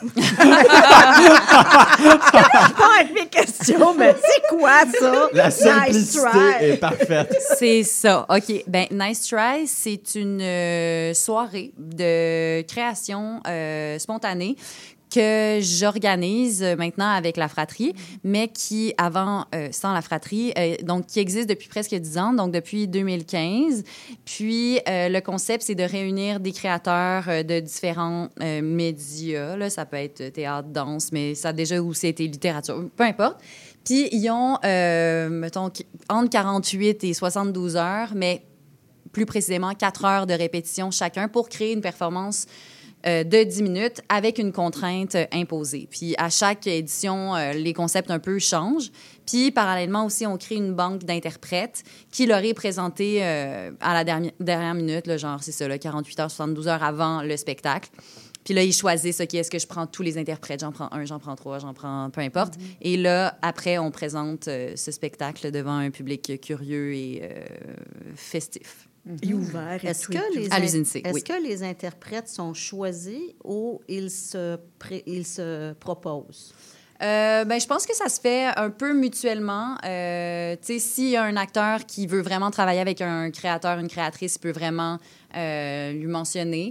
Pas avec mes questions, mais c'est quoi ça? La simplicité Nice try. est parfaite. C'est ça. OK. Ben, Nice Try, c'est une euh, soirée de création euh, spontanée que j'organise maintenant avec la fratrie, mais qui, avant, euh, sans la fratrie, euh, donc qui existe depuis presque dix ans, donc depuis deux mille quinze. Puis, euh, le concept, c'est de réunir des créateurs euh, de différents euh, médias. Là, ça peut être théâtre, danse, mais ça a déjà aussi été littérature, peu importe. Puis, ils ont, euh, mettons, entre quarante-huit et soixante-douze heures, mais plus précisément quatre heures de répétition chacun pour créer une performance Euh, de dix minutes avec une contrainte euh, imposée. Puis à chaque édition, euh, les concepts un peu changent. Puis parallèlement aussi, on crée une banque d'interprètes qui leur est présentée euh, à la dernière, dernière minute, là, genre c'est ça, là, quarante-huit heures, soixante-douze heures avant le spectacle. Puis là, ils choisissent, OK, est-ce que je prends tous les interprètes? J'en prends un, j'en prends trois, j'en prends peu importe. Mm-hmm. Et là, après, on présente euh, ce spectacle devant un public curieux et euh, festif. Et ouvert. Et est-ce tout, que, et tout. les, À l'Usinc, est-ce oui. que les interprètes sont choisis ou ils se, pré, ils se proposent? Euh, ben, je pense que ça se fait un peu mutuellement. Euh, tu sais, s'il y a un acteur qui veut vraiment travailler avec un créateur, une créatrice, il peut vraiment euh, lui mentionner.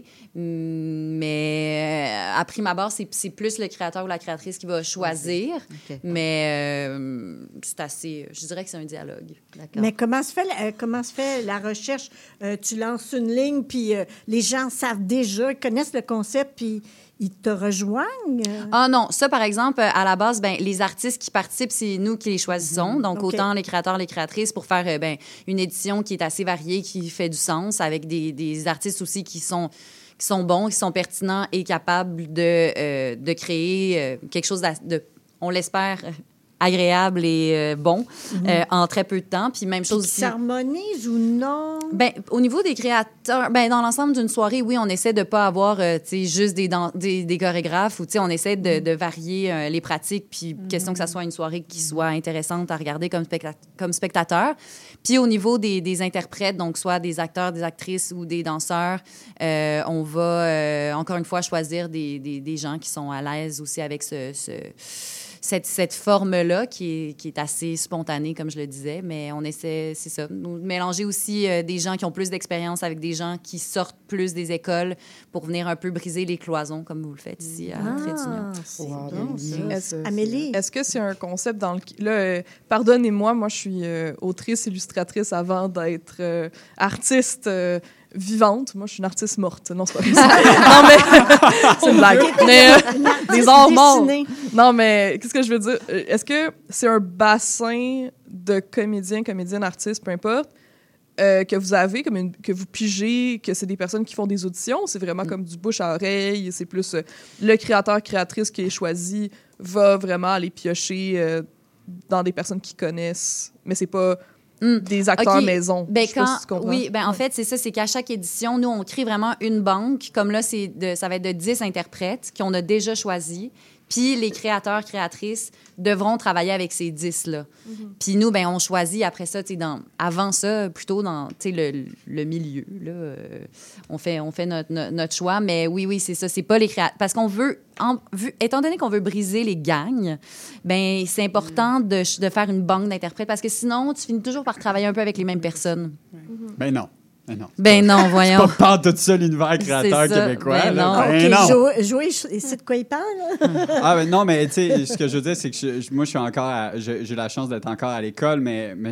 Mais euh, à prime abord, c'est, c'est plus le créateur ou la créatrice qui va choisir. Okay. Mais euh, c'est assez... Je dirais que c'est un dialogue. D'accord. Mais comment se fait la, comment se fait la recherche? Euh, tu lances une ligne, puis euh, les gens savent déjà, ils connaissent le concept, puis... Ils te rejoignent? Ah non, ça, par exemple, à la base, ben, les artistes qui participent, c'est nous qui les choisissons. Donc, okay. Autant les créateurs, les créatrices, pour faire ben, une édition qui est assez variée, qui fait du sens, avec des, des artistes aussi qui sont, qui sont bons, qui sont pertinents et capables de, euh, de créer euh, quelque chose de, de on l'espère, agréable et euh, bon mm-hmm. euh, en très peu de temps. Puis même chose Puis aussi. S'harmonise ou non? Ben, au niveau des créateurs, ben, dans l'ensemble d'une soirée, oui, on essaie de ne pas avoir euh, juste des, dan- des, des chorégraphes ou on essaie de, mm-hmm. de varier euh, les pratiques. Puis mm-hmm. question que ça soit une soirée qui soit intéressante à regarder comme, specta- comme spectateur. Puis au niveau des, des interprètes, donc soit des acteurs, des actrices ou des danseurs, euh, on va euh, encore une fois choisir des, des, des gens qui sont à l'aise aussi avec ce... ce Cette, cette forme-là qui est, qui est assez spontanée, comme je le disais, mais on essaie, c'est ça, mélanger aussi euh, des gens qui ont plus d'expérience avec des gens qui sortent plus des écoles pour venir un peu briser les cloisons, comme vous le faites ici à ah, Trait d'Union. C'est wow, bon, ça. Est-ce, Amélie? Est-ce que c'est un concept dans le... Là, euh, pardonnez-moi, moi, je suis euh, autrice, illustratrice avant d'être euh, artiste... Euh, vivante. Moi, je suis une artiste morte. Non, c'est pas vrai. Non, mais... c'est une blague. Mais euh, des arts morts. Non, mais qu'est-ce que je veux dire? Est-ce que c'est un bassin de comédiens, comédiennes, artistes, peu importe, euh, que vous avez, comme une, que vous pigez, que c'est des personnes qui font des auditions? C'est vraiment mm. comme du bouche à oreille? C'est plus euh, le créateur, créatrice qui est choisi va vraiment aller piocher euh, dans des personnes qui connaissent. Mais c'est pas... Mm. Des acteurs okay. maison. Ben, quand, si oui, ben, en ouais. fait, c'est ça, c'est qu'à chaque édition, nous, on crée vraiment une banque. Comme là, c'est de, ça va être de dix interprètes qu'on a déjà choisis. Puis les créateurs, créatrices devront travailler avec ces dix-là. Mm-hmm. Puis nous, ben, on choisit après ça, dans, avant ça, plutôt dans le, le milieu. Là, euh, on fait, on fait notre, notre, notre choix. Mais oui, oui, c'est ça. C'est pas les créateurs. Parce qu'on veut, en, vu, étant donné qu'on veut briser les gangs, ben, c'est important mm. de, de faire une banque d'interprètes parce que sinon, tu finis toujours par travailler un peu avec les mêmes personnes. Mm-hmm. Ben non. Ben non, ben non, voyons. C'est pas tout ça l'univers créateur québécois. Ben non. Ben OK, non. Joey, Joey, c'est de quoi il parle? ah ben non, mais tu sais, ce que je veux dire, c'est que je, moi, je suis encore, à, je, j'ai la chance d'être encore à l'école, mais, mais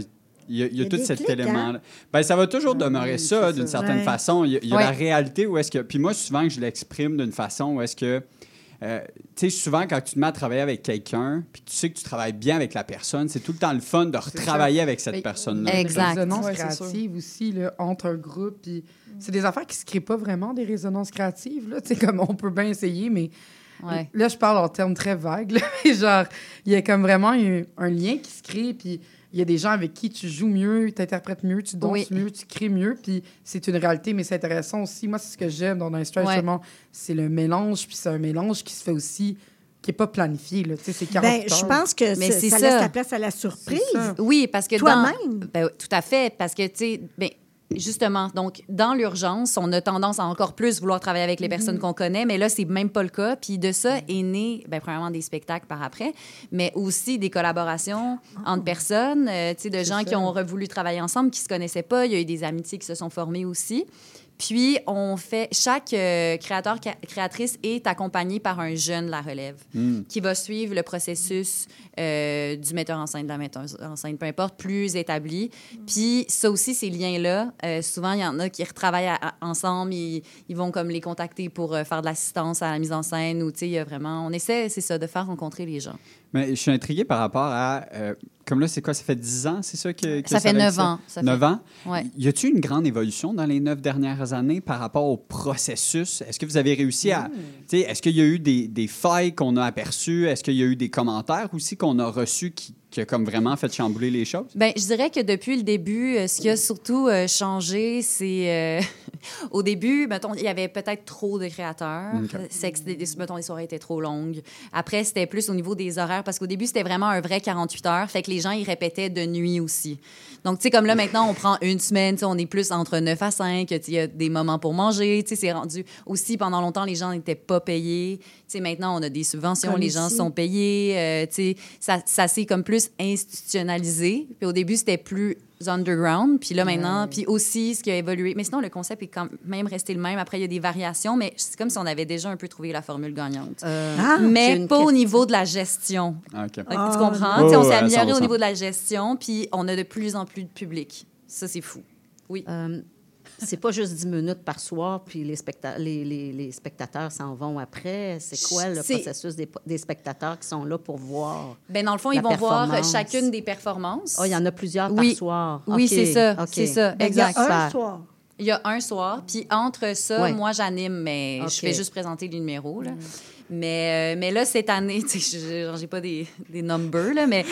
Il y a, il y a Il y a tout des cet clics, élément-là. hein? Ben, ça va toujours demeurer oui, ça, c'est d'une ça. certaine Ouais. façon. Il y a, il y a Ouais. la réalité où est-ce que... Puis moi, souvent, que je l'exprime d'une façon où est-ce que... euh, tu sais, souvent, quand tu te mets à travailler avec quelqu'un, puis tu sais que tu travailles bien avec la personne, c'est tout le temps le fun de retravailler avec cette Mais personne-là. il y a Exact. Des résonances Ouais, c'est sûr. créatives aussi, là, entre un groupe. Puis c'est des affaires qui se créent pas vraiment, des résonances créatives. Là. Tu sais, comme on peut bien essayer, mais Ouais. là, je parle en termes très vagues. Là. Genre, il y a comme vraiment un, un lien qui se crée, puis il y a des gens avec qui tu joues mieux, tu interprètes mieux, tu danses Oui. mieux, tu crées mieux, puis c'est une réalité, mais c'est intéressant aussi. Moi, c'est ce que j'aime dans Nice Try, Ouais. justement, c'est le mélange, puis c'est un mélange qui se fait aussi, qui n'est pas planifié. Là. Tu sais, c'est quarante Ben, je heures. pense que Mais c'est- c'est ça, ça. laisse la place à la surprise. C'est ça. Oui, parce que Toi-même. dans... Ben, oui, tout à fait, parce que, tu sais, ben, justement, donc, dans l'urgence, on a tendance à encore plus vouloir travailler avec les personnes qu'on connaît, mais là, c'est même pas le cas. Puis de ça est né, ben, premièrement, des spectacles par après, mais aussi des collaborations entre personnes, euh, tu sais, de gens ça. qui ont voulu travailler ensemble, qui se connaissaient pas. Il y a eu des amitiés qui se sont formées aussi. Puis, on fait... Chaque euh, créateur, ca- créatrice est accompagné par un jeune de la relève Mm. qui va suivre le processus euh, du metteur en scène, de la metteuse en scène, peu importe, plus établi. Puis, ça aussi, ces liens-là, euh, souvent, il y en a qui retravaillent à- à- ensemble. Ils, ils vont comme les contacter pour euh, faire de l'assistance à la mise en scène ou, tu sais, il y a vraiment... On essaie, c'est ça, de faire rencontrer les gens. Mais je suis intrigué par rapport à... euh, comme là, c'est quoi? Ça fait dix ans, c'est ça que, que Ça fait a neuf été ans, ça fait- neuf ans? Ouais. Y a-t-il une grande évolution dans les neuf dernières années par rapport au processus? Est-ce que vous avez réussi à... tu sais, est-ce qu'il y a eu des, des failles qu'on a aperçues? Est-ce qu'il y a eu des commentaires aussi qu'on a reçus qui, qui a comme vraiment fait chambouler les choses? Bien, je dirais que depuis le début, euh, ce qui a surtout euh, changé, c'est... euh, au début, mettons, il y avait peut-être trop de créateurs. OK. C'est que, des- des- mettons, les soirées étaient trop longues. Après, c'était plus au niveau des horaires, parce qu'au début, c'était vraiment un vrai quarante-huit heures. Fait que les gens, ils répétaient de nuit aussi. Donc, tu sais, comme là, maintenant, on prend une semaine, tu sais, on est plus entre neuf à cinq, tu sais, il y a des moments pour manger, tu sais, c'est rendu... Aussi, pendant longtemps, les gens n'étaient pas payés. Tu sais, maintenant, on a des subventions, Comme les gens ici. sont payés. euh, tu sais, ça, ça s'est comme plus institutionnalisé. Puis au début, c'était plus underground. Puis là, maintenant, puis aussi, ce qui a évolué. Mais sinon, le concept est quand même resté le même. Après, il y a des variations, mais c'est comme si on avait déjà un peu trouvé la formule gagnante. Ah, j'ai mais une pas au question. niveau de la gestion. OK. Tu Ah, comprends? non. Tu sais, on Oh, s'est ouais, amélioré cent pour cent. au niveau de la gestion, puis on a de plus en plus de public. Ça, c'est fou. Oui. Euh, c'est pas juste dix minutes par soir, puis les, specta- les, les, les spectateurs s'en vont après. C'est quoi le C'est- processus des, des spectateurs qui sont là pour voir? Ben, dans le fond, la ils vont voir performance? chacune des performances. Oh, il y en a plusieurs Oui. par soir. Oui, OK, c'est ça. OK. C'est ça. Ben, il y a Exact. un Super. soir. Il y a un soir, puis entre ça, Ouais. moi, j'anime, mais OK. je fais juste présenter les numéros. Là. Mais, euh, mais là, cette année, tu sais, je- genre, j'ai pas des, des numbers, là, mais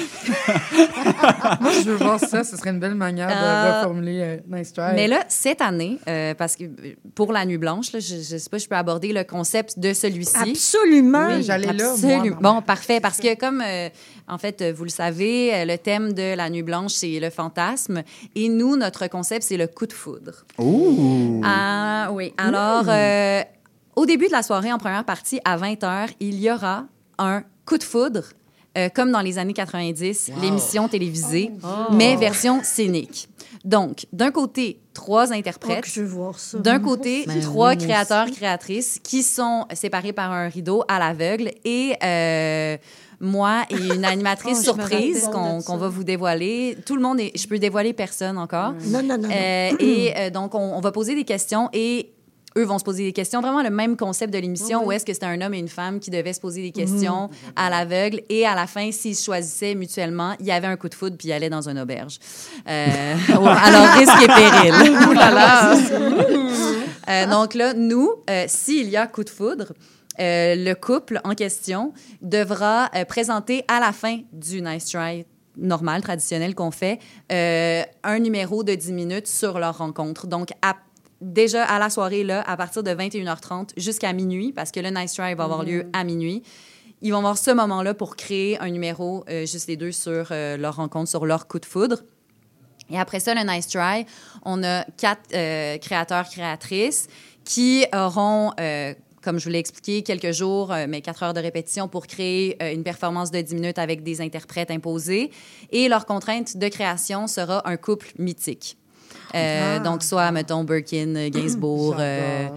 Moi, je veux voir ça. Ce serait une belle manière de Euh, reformuler euh, Nice Try. Mais là, cette année, euh, parce que euh, pour la Nuit Blanche, là, je ne sais pas si je peux aborder le concept de celui-ci. Absolument. Oui, j'allais là, Absolument. moi. Bon, parfait. Parce que comme, euh, en fait, euh, vous le savez, euh, le thème de la Nuit Blanche, c'est le fantasme. Et nous, notre concept, c'est le coup de foudre. Ouh! Ah oui. Alors, euh, au début de la soirée, en première partie, à vingt heures, il y aura un coup de foudre, euh, comme dans les années quatre-vingt-dix, l'émission télévisée, mais version scénique. Donc, d'un côté, trois Oh, interprètes. que je veux voir ça. D'un côté, Ben trois oui, moi créateurs, aussi. créatrices qui sont séparés par un rideau à l'aveugle et euh, moi et une animatrice Oh, je me surprise rappelle qu'on de ça. qu'on va vous dévoiler. Tout le monde est... Je peux dévoiler personne encore. Non, non, non. non. Euh, et euh, donc, on, on va poser des questions et eux vont se poser des questions. Vraiment le même concept de l'émission où est-ce que c'était un homme et une femme qui devaient se poser des questions à l'aveugle. Et à la fin, s'ils se choisissaient mutuellement, il y avait un coup de foudre puis ils allaient dans une auberge. Euh, alors, risque et péril. Ouh là là! Euh, donc là, nous, euh, s'il y a coup de foudre, euh, le couple en question devra euh, présenter à la fin du Nice Try normal, traditionnel qu'on fait, euh, un numéro de dix minutes sur leur rencontre. Donc, à, déjà à la soirée, là, à partir de vingt et une heures trente jusqu'à minuit, parce que le Nice Try va avoir lieu à minuit, ils vont avoir ce moment-là pour créer un numéro, euh, juste les deux, sur euh, leur rencontre, sur leur coup de foudre. Et après ça, le Nice Try, on a quatre euh, créateurs, créatrices qui auront, euh, comme je vous l'ai expliqué, quelques jours, euh, mais quatre heures de répétition pour créer euh, une performance de dix minutes avec des interprètes imposés. Et leur contrainte de création sera un couple mythique. Euh, Ah. Donc, soit, mettons, Birkin, Gainsbourg, euh, J'adore.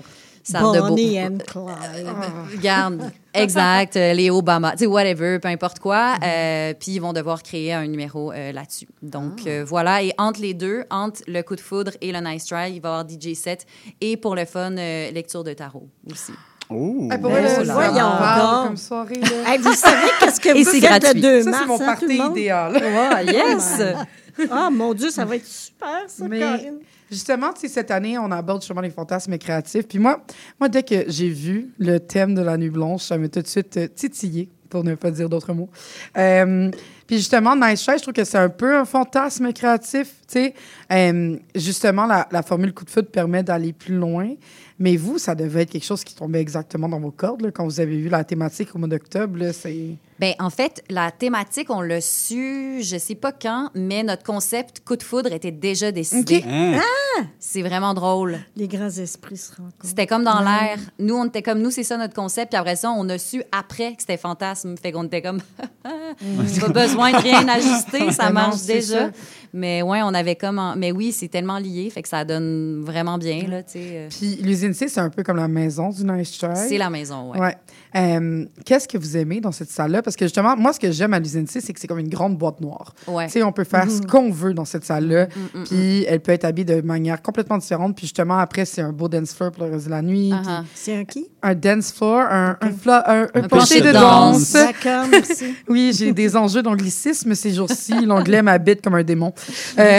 ça de beau. Bonnie and Clyde. Regarde, exact, euh, les Obama, tu sais, whatever, peu importe quoi. Euh, puis ils vont devoir créer un numéro euh, là-dessus. Donc euh, voilà, et entre les deux, entre le coup de foudre et le Nice Try, il va y avoir D J set et pour le fun, euh, lecture de tarot aussi. Oh! Hey, pour ben, vrai, là, voyons donc. Comme soirée, là. Hey, vous savez qu'est-ce que Et vous c'est faites gratuit. le deux Ça, mars, c'est mon hein, party tout le monde? idéal. Wow, yes! Ah, mon Dieu, ça va être super, ça, Mais Corinne. justement, tu sais, cette année, on aborde justement les fantasmes créatifs. Puis moi, moi, dès que j'ai vu le thème de la nuit blanche, ça m'a tout de suite euh, titillé, pour ne pas dire d'autres mots. Euh, puis justement, Nice Try, je trouve que c'est un peu un fantasme créatif. Tu sais, euh, justement, la, la formule coup de foudre permet d'aller plus loin. Mais vous, ça devait être quelque chose qui tombait exactement dans vos cordes là, quand vous avez vu la thématique au mois d'octobre. Là, c'est... Bien, en fait, la thématique, on l'a su, je sais pas quand, mais notre concept coup de foudre était déjà décidé. OK. Hein? Ah! C'est vraiment drôle. Les grands esprits se rencontrent. C'était comme dans Ouais. l'air. Nous, on était comme nous, c'est ça notre concept. Puis après ça, on a su après que c'était fantasme. Fait qu'on était comme, pas besoin de rien ajuster, ça Non, marche c'est déjà. ça. Mais ouais, on avait comme. en- Mais oui, c'est tellement lié, fait que ça donne vraiment bien, là, tu sais. euh. Puis l'usine C, c'est un peu comme la maison du Nice Try. C'est la maison, ouais. Ouais. Euh, qu'est-ce que vous aimez dans cette salle-là? Parce que justement, moi, ce que j'aime à l'usine C, c'est que c'est comme une grande boîte noire. Ouais. Tu sais, on peut faire ce qu'on veut dans cette salle-là. Mm, mm, Puis elle peut être habillée de manière complètement différente. Puis justement, après, c'est un beau dance floor pour le reste de la nuit. Ah, Puis ah. C'est un qui? un dance floor, un, un, fla- un, un Un plancher plancher de de danse. danse. D'accord, merci. Oui, j'ai des enjeux d'anglicisme ces jours-ci. L'anglais m'habite comme un démon. Euh,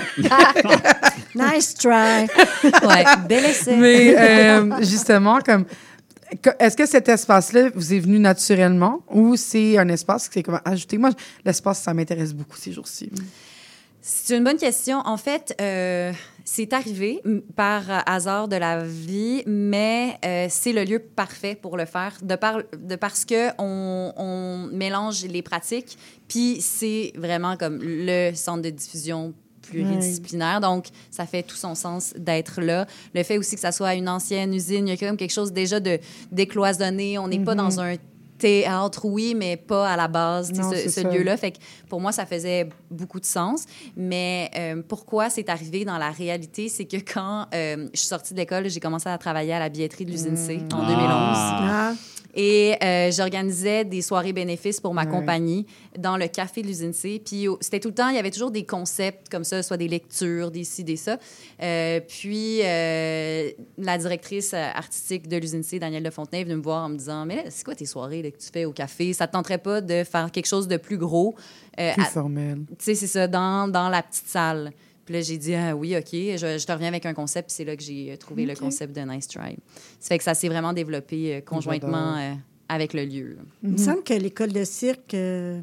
Nice try. Ouais, bel essai. mais euh, justement, comme... que- Est-ce que cet espace-là vous est venu naturellement ou c'est un espace qui s'est comme ajouté? Moi, l'espace, ça m'intéresse beaucoup ces jours-ci. C'est une bonne question. En fait, euh, c'est arrivé m- par hasard de la vie, mais euh, c'est le lieu parfait pour le faire, de, par, de parce que on, on mélange les pratiques, puis c'est vraiment comme le centre de diffusion pluridisciplinaire. Donc, ça fait tout son sens d'être là. Le fait aussi que ça soit une ancienne usine, il y a comme quelque chose déjà de décloisonné. On n'est pas dans un théâtre, oui, mais pas à la base, tu sais, Non, ce, c'est ce ça. lieu-là. Fait que pour moi, ça faisait beaucoup de sens. Mais euh, pourquoi c'est arrivé dans la réalité, c'est que quand euh, je suis sortie de l'école, j'ai commencé à travailler à la billetterie de l'usine C en deux mille onze. Ah. Et euh, j'organisais des soirées bénéfices pour ma Ouais. compagnie dans le café de l'usine C. Puis oh, c'était tout le temps, il y avait toujours des concepts comme ça, soit des lectures, des ci, des ça. Euh, puis euh, la directrice euh, artistique de l'usine C, Danielle Lefontenay, est venue me voir en me disant « Mais là, c'est quoi tes soirées là, que tu fais au café? Ça te tenterait pas de faire quelque chose de plus gros? Euh, Plus à- formel. Tu sais, c'est ça, dans, dans la petite salle. » Puis là, j'ai dit, ah, oui, OK, je, je te reviens avec un concept. Puis c'est là que j'ai euh, trouvé OK. le concept de Nice Try. Ça fait que ça s'est vraiment développé euh, conjointement euh, avec le lieu. là. Il me semble que l'école de cirque, euh,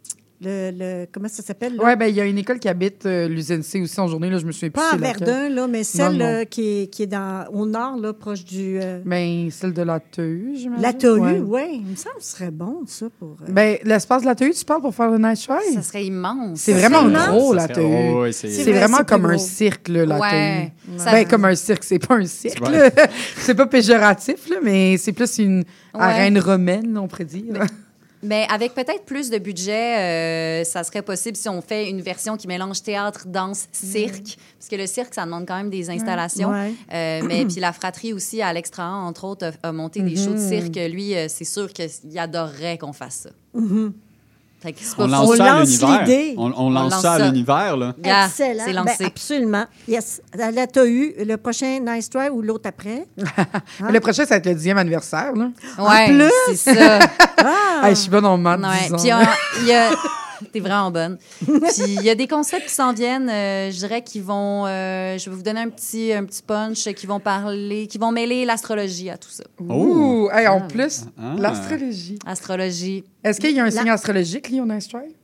le, le- comment ça s'appelle? là? Oui, ben il y a une école qui habite euh, l'usine C aussi en journée. Là, je me souviens plus Pas à c'est laquelle. Verdun, là, mais celle non. euh, qui, est, qui est dans, au nord, là, proche du... euh, Ben, celle de la T E U, j'imagine. la T A U, Ouais. oui. Il me semble que ce serait bon, ça, pour... euh, Ben, l'espace de la T E U, tu parles pour faire le Nice Try? Ça serait immense. C'est Ça vraiment serait gros, immense. la Ça T E U. serait- oh, ouais, c'est- c'est C'est vrai, vraiment c'est comme plus un gros. cirque, là, la Ouais. T E U. Ça- Ben, comme un cirque, c'est pas un cirque, Ouais. là. C'est pas péjoratif, là, mais c'est plus une Ouais. arène romaine, on pourrait dire. Mais avec peut-être plus de budget, euh, ça serait possible si on fait une version qui mélange théâtre, danse, cirque. Parce que le cirque, ça demande quand même des installations. Ouais. Euh, mais puis la fratrie aussi, Alex Trahan, entre autres, a, a monté des shows de cirque. Lui, euh, c'est sûr qu'il adorerait qu'on fasse ça. Mhm. Fait que c'est pas On fou. lance On ça à lance l'univers. l'idée. On, on lance ça à l'univers, là. Yeah, Excellent. c'est Ben, lancé. absolument. Yes. À la T A U, le prochain Nice Try ou l'autre après. Le prochain, ça va être le dixième anniversaire, là. Ouais, plus? c'est ça. Ah! Hey, je suis bonne en maths, Ouais, disons. puis on- il y a... T'es vraiment bonne. Puis il y a des concepts qui s'en viennent, euh, je dirais, qui vont... euh, je vais vous donner un petit, un petit punch, qui vont parler, qui vont mêler l'astrologie à tout ça. Ouh! Hey, en plus, Ah. l'astrologie. Astrologie. Est-ce qu'il y a un La- signe astrologique lié au Nice Try?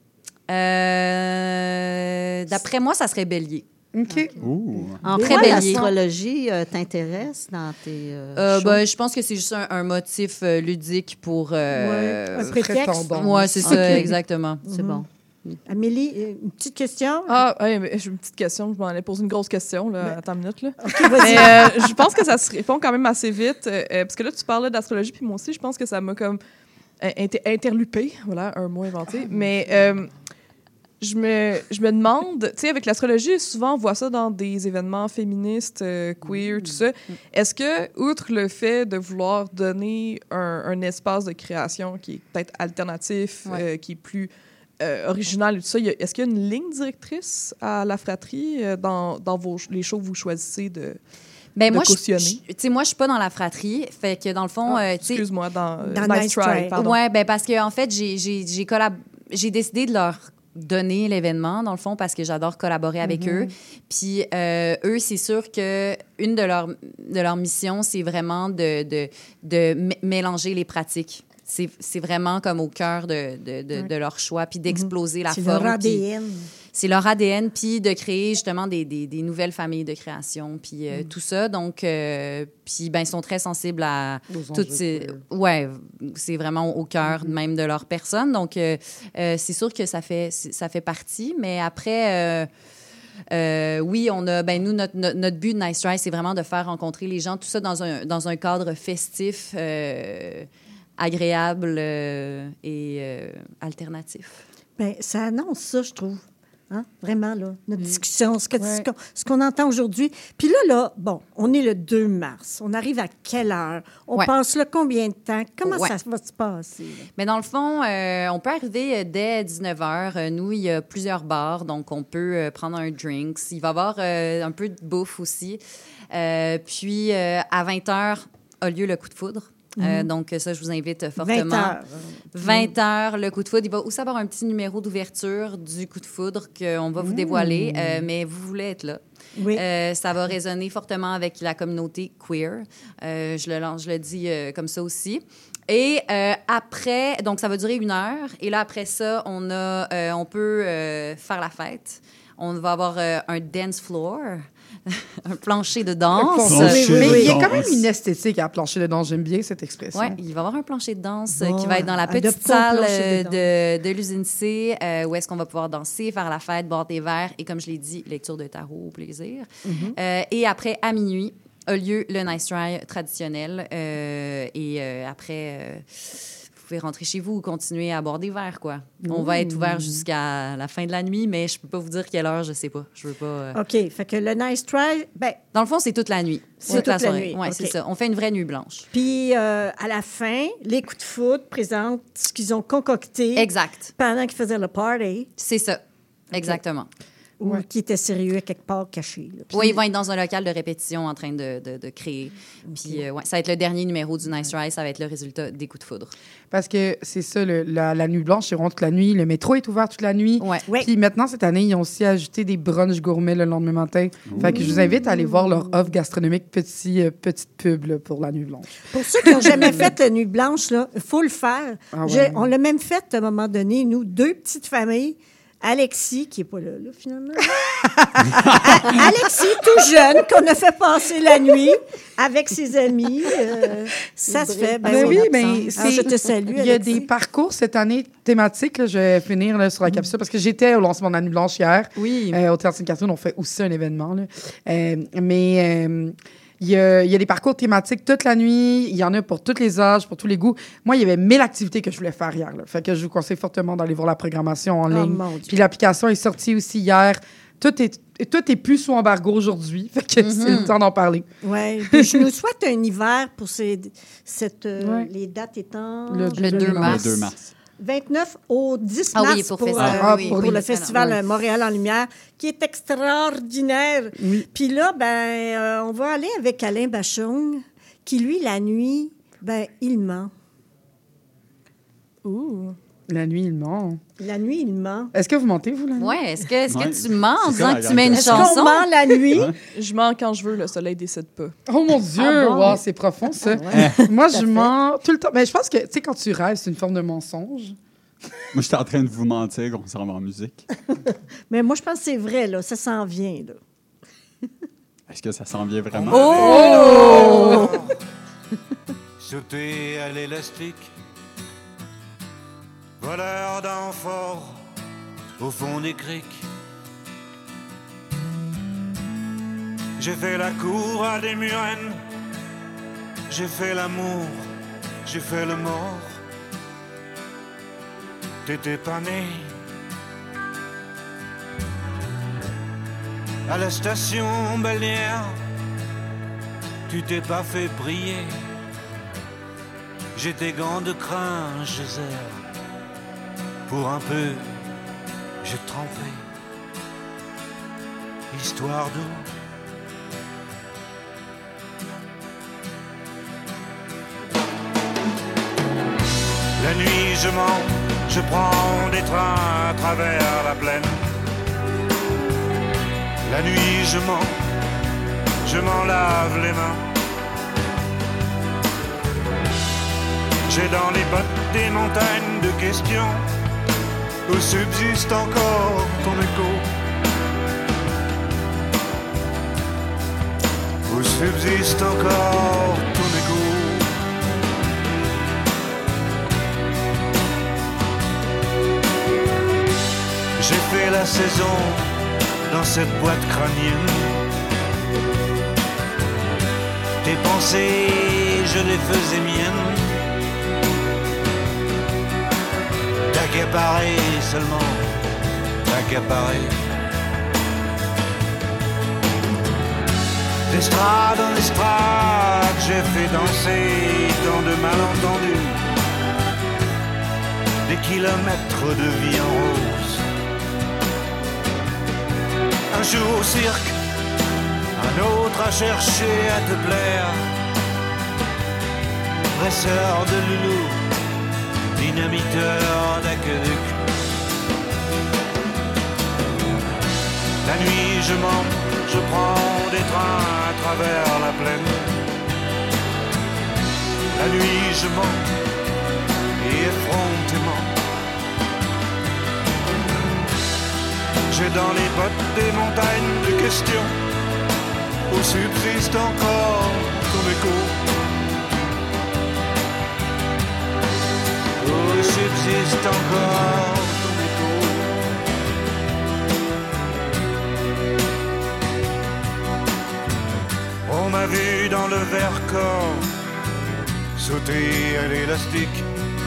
Euh, D'après moi, ça serait bélier. OK. Ouh. En Très quoi bélier. l'astrologie euh, t'intéresse dans tes euh, Euh, shows? ben, je pense que c'est juste un, un motif euh, ludique pour... euh, Ouais, un prétexte. tendance. Ouais, c'est ça, Ok. exactement. C'est bon. Amélie, euh, une petite question? Ah, ouais, mais j'ai une petite question. Je m'en allais poser une grosse question. Là. Attends une minute. Là. OK, vas-y. Mais euh, je pense que ça se répond quand même assez vite. euh, euh, parce que là, tu parlais d'astrologie, puis moi aussi, je pense que ça m'a comme euh, inter- interlupé. Voilà, un mot inventé. Mais euh, je me, je me demande, tu sais, avec l'astrologie, souvent on voit ça dans des événements féministes, euh, queer, tout ça. Est-ce que, outre le fait de vouloir donner un, un espace de création qui est peut-être alternatif, Ouais. euh, qui est plus euh, original et tout ça, y a- est-ce qu'il y a une ligne directrice à la fratrie euh, dans, dans vos, les shows que vous choisissez de, Ben de moi, je- cautionner? je- tu sais, moi, je suis pas dans la fratrie. Fait que dans le fond, Ah, euh, tu sais- excuse-moi, dans, euh, Dans Nice Nice Try, Try. pardon. Ouais, ben parce que en fait, j'ai j'ai j'ai collab- j'ai décidé de leur donner l'événement dans le fond parce que j'adore collaborer avec Mhm. eux. Puis euh, eux, c'est sûr que une de leurs de leurs missions, c'est vraiment de de, de m- mélanger les pratiques. C'est c'est vraiment comme au cœur de, de, de, de leur choix, puis d'exploser la C'est forme. leur puis- A D N. C'est leur A D N, puis de créer justement des, des, des nouvelles familles de création, puis euh, tout ça. Donc, euh, puis ben, ils sont très sensibles à Aux toutes enjeux ces... queer. Ouais, c'est vraiment au cœur même de leur personne. Donc, euh, euh, c'est sûr que ça fait, ça fait partie. Mais après... euh, euh, oui, on a, ben nous, notre, notre, notre but de Nice Try, c'est vraiment de faire rencontrer les gens, tout ça dans un, dans un cadre festif, euh, agréable euh, et euh, alternatif. Ben, ça annonce ça, je trouve. Hein? Vraiment, là, notre discussion, ce que- ce qu'on ce qu'on entend aujourd'hui. Puis là, là, bon, on est le deux mars. On arrive à quelle heure? On Ouais. passe là combien de temps? Comment Ouais. ça va se passer? là? Mais dans le fond, euh, on peut arriver euh, dès dix-neuf heures. Euh, nous, il y a plusieurs bars, donc on peut euh, prendre un drink. Il va y avoir euh, un peu de bouffe aussi. Euh, puis, euh, à vingt heures a lieu le coup de foudre. Euh, Mhm. donc, ça, je vous invite fortement. vingt heures. vingt heures, le coup de foudre. Il va aussi avoir un petit numéro d'ouverture du coup de foudre qu'on va vous dévoiler, euh, mais vous voulez être là. Oui. Euh, ça va résonner fortement avec la communauté queer. Euh, je, le, lance- je le dis euh, comme ça aussi. Et euh, après, donc ça va durer une heure. Et là, après ça, on, a, euh, on peut euh, faire la fête. On va avoir euh, un dance floor, un plancher de danse. Mais Oui, mais oui, il y a oui. quand même une esthétique à plancher de danse. J'aime bien cette expression. Oui, il va y avoir un plancher de danse euh, Bon, qui va être dans la petite adoptons le salle plancher euh, de de, de l'usine C, euh, où est-ce qu'on va pouvoir danser, faire la fête, boire des verres et, comme je l'ai dit, lecture de tarot au plaisir. Mhm. Euh, et après, à minuit, a lieu le Nice Try traditionnel. euh, et euh, après, euh, vous pouvez rentrer chez vous ou continuer à boire des verres, quoi. On va être ouvert jusqu'à la fin de la nuit, mais je peux pas vous dire quelle heure, je sais pas. Je veux pas... euh, OK. Fait que le Nice Try, ben, Dans le fond, c'est toute la nuit. C'est toute, toute la la soirée. nuit, Oui, OK. c'est ça. On fait une vraie nuit blanche. puis euh, à la fin, les coups de foudre présentent ce qu'ils ont concocté Exact. pendant qu'ils faisaient le party C'est ça. Exactement. ou qui était sérieux quelque part caché. là. Puis- Oui, ils vont être dans un local de répétition en train de, de, de créer. Puis, euh, ouais, ça va être le dernier numéro du Nice Try. Ça va être le résultat des coups de foudre. Parce que c'est ça, le- la, la nuit blanche, c'est vraiment toute la nuit. Le métro est ouvert toute la nuit. Ouais. Oui. Puis maintenant, cette année, ils ont aussi ajouté des brunchs gourmets le lendemain matin. Fait que je vous invite à aller voir leur offre gastronomique, petit, euh, petite pub là, pour la nuit blanche. Pour ceux qui n'ont jamais fait la nuit blanche, il faut le faire. Ah ouais. J'ai- On l'a même fait à un moment donné, nous, deux petites familles. Alexis, qui n'est pas là, là, finalement. A- Alexis, tout jeune, qu'on a fait passer la nuit avec ses amis. euh, ça se fait. Ben, Ben oui, oui, mais Alors, je te salue, Il y a Alexis. des parcours cette année thématiques. Là, je vais finir là, sur la capsule parce que j'étais au lancement de la Nuit Blanche hier. Oui. Euh, au Théâtre Sainte-Catherine, on fait aussi un événement. Là. Euh, mais euh, il y, a, il y a des parcours thématiques toute la nuit. Il y en a pour tous les âges, pour tous les goûts. Moi, il y avait mille activités que je voulais faire hier. Là. Fait que je vous conseille fortement d'aller voir la programmation en Oh, ligne. mon Dieu. Puis l'application est sortie aussi hier. Tout est, tout est plus sous embargo aujourd'hui. Fait que c'est le temps d'en parler. Oui. Puis je nous souhaite un hiver pour ces, cette, euh, Ouais. les dates étant. Le Le deux mars. Le deux mars. vingt-neuf au dix Ah oui, mars pour pour, festival. euh, Ah, oui, pour oui, le oui. festival Oui. euh, Montréal en lumière, qui est extraordinaire. Oui. Puis là, ben, euh, on va aller avec Alain Bachung, qui, lui, la nuit, ben, il ment. Ouh. La nuit, il ment. La nuit, il ment. Est-ce que vous mentez, vous, la nuit? Oui, est-ce que, est-ce Ouais. que tu mens en C'est ça, disant la que tu grande mets une Est-ce chanson? qu'on ment la nuit? Ouais. Je mens quand je veux, le soleil décide pas. Oh mon Dieu! Ah bon? Wow, c'est profond, ça. Moi, je fait. mens tout le temps. Mais je pense que, tu sais, quand tu rêves, c'est une forme de mensonge. Moi, j'étais en train de vous mentir qu'on s'en va en musique. Mais moi, je pense que c'est vrai, là. Ça s'en vient, là. Est-ce que ça s'en vient vraiment? Oh! Sauter à l'élastique, voleur d'amphores au fond des criques. J'ai fait la cour à des murennes, j'ai fait l'amour, j'ai fait le mort. T'étais pas né, à la station balnéaire, tu t'es pas fait briller. J'ai tes gants de crin, je serre. Pour un peu, j'ai trempé. Histoire d'eau. La nuit, je mens, je prends des trains à travers la plaine. La nuit, je mens, je m'en lave les mains. J'ai dans les bottes des montagnes de questions où subsiste encore ton écho. Où subsiste encore ton écho. J'ai fait la saison dans cette boîte crânienne. Tes pensées, je les faisais miennes. T'accaparer seulement, t'accaparer. D'estrade en estrade, j'ai fait danser tant de malentendus. Des kilomètres de vie en rose. Un jour au cirque, un autre à chercher à te plaire. Presseur de loulou, dynamiteur d'aqueduc. La nuit je mens, je prends des trains à travers la plaine. La nuit je mens, et effrontément. J'ai dans les bottes des montagnes de questions où subsiste encore ton écho. Où subsiste encore ton écho. On m'a vu dans le Vercors sauter à l'élastique,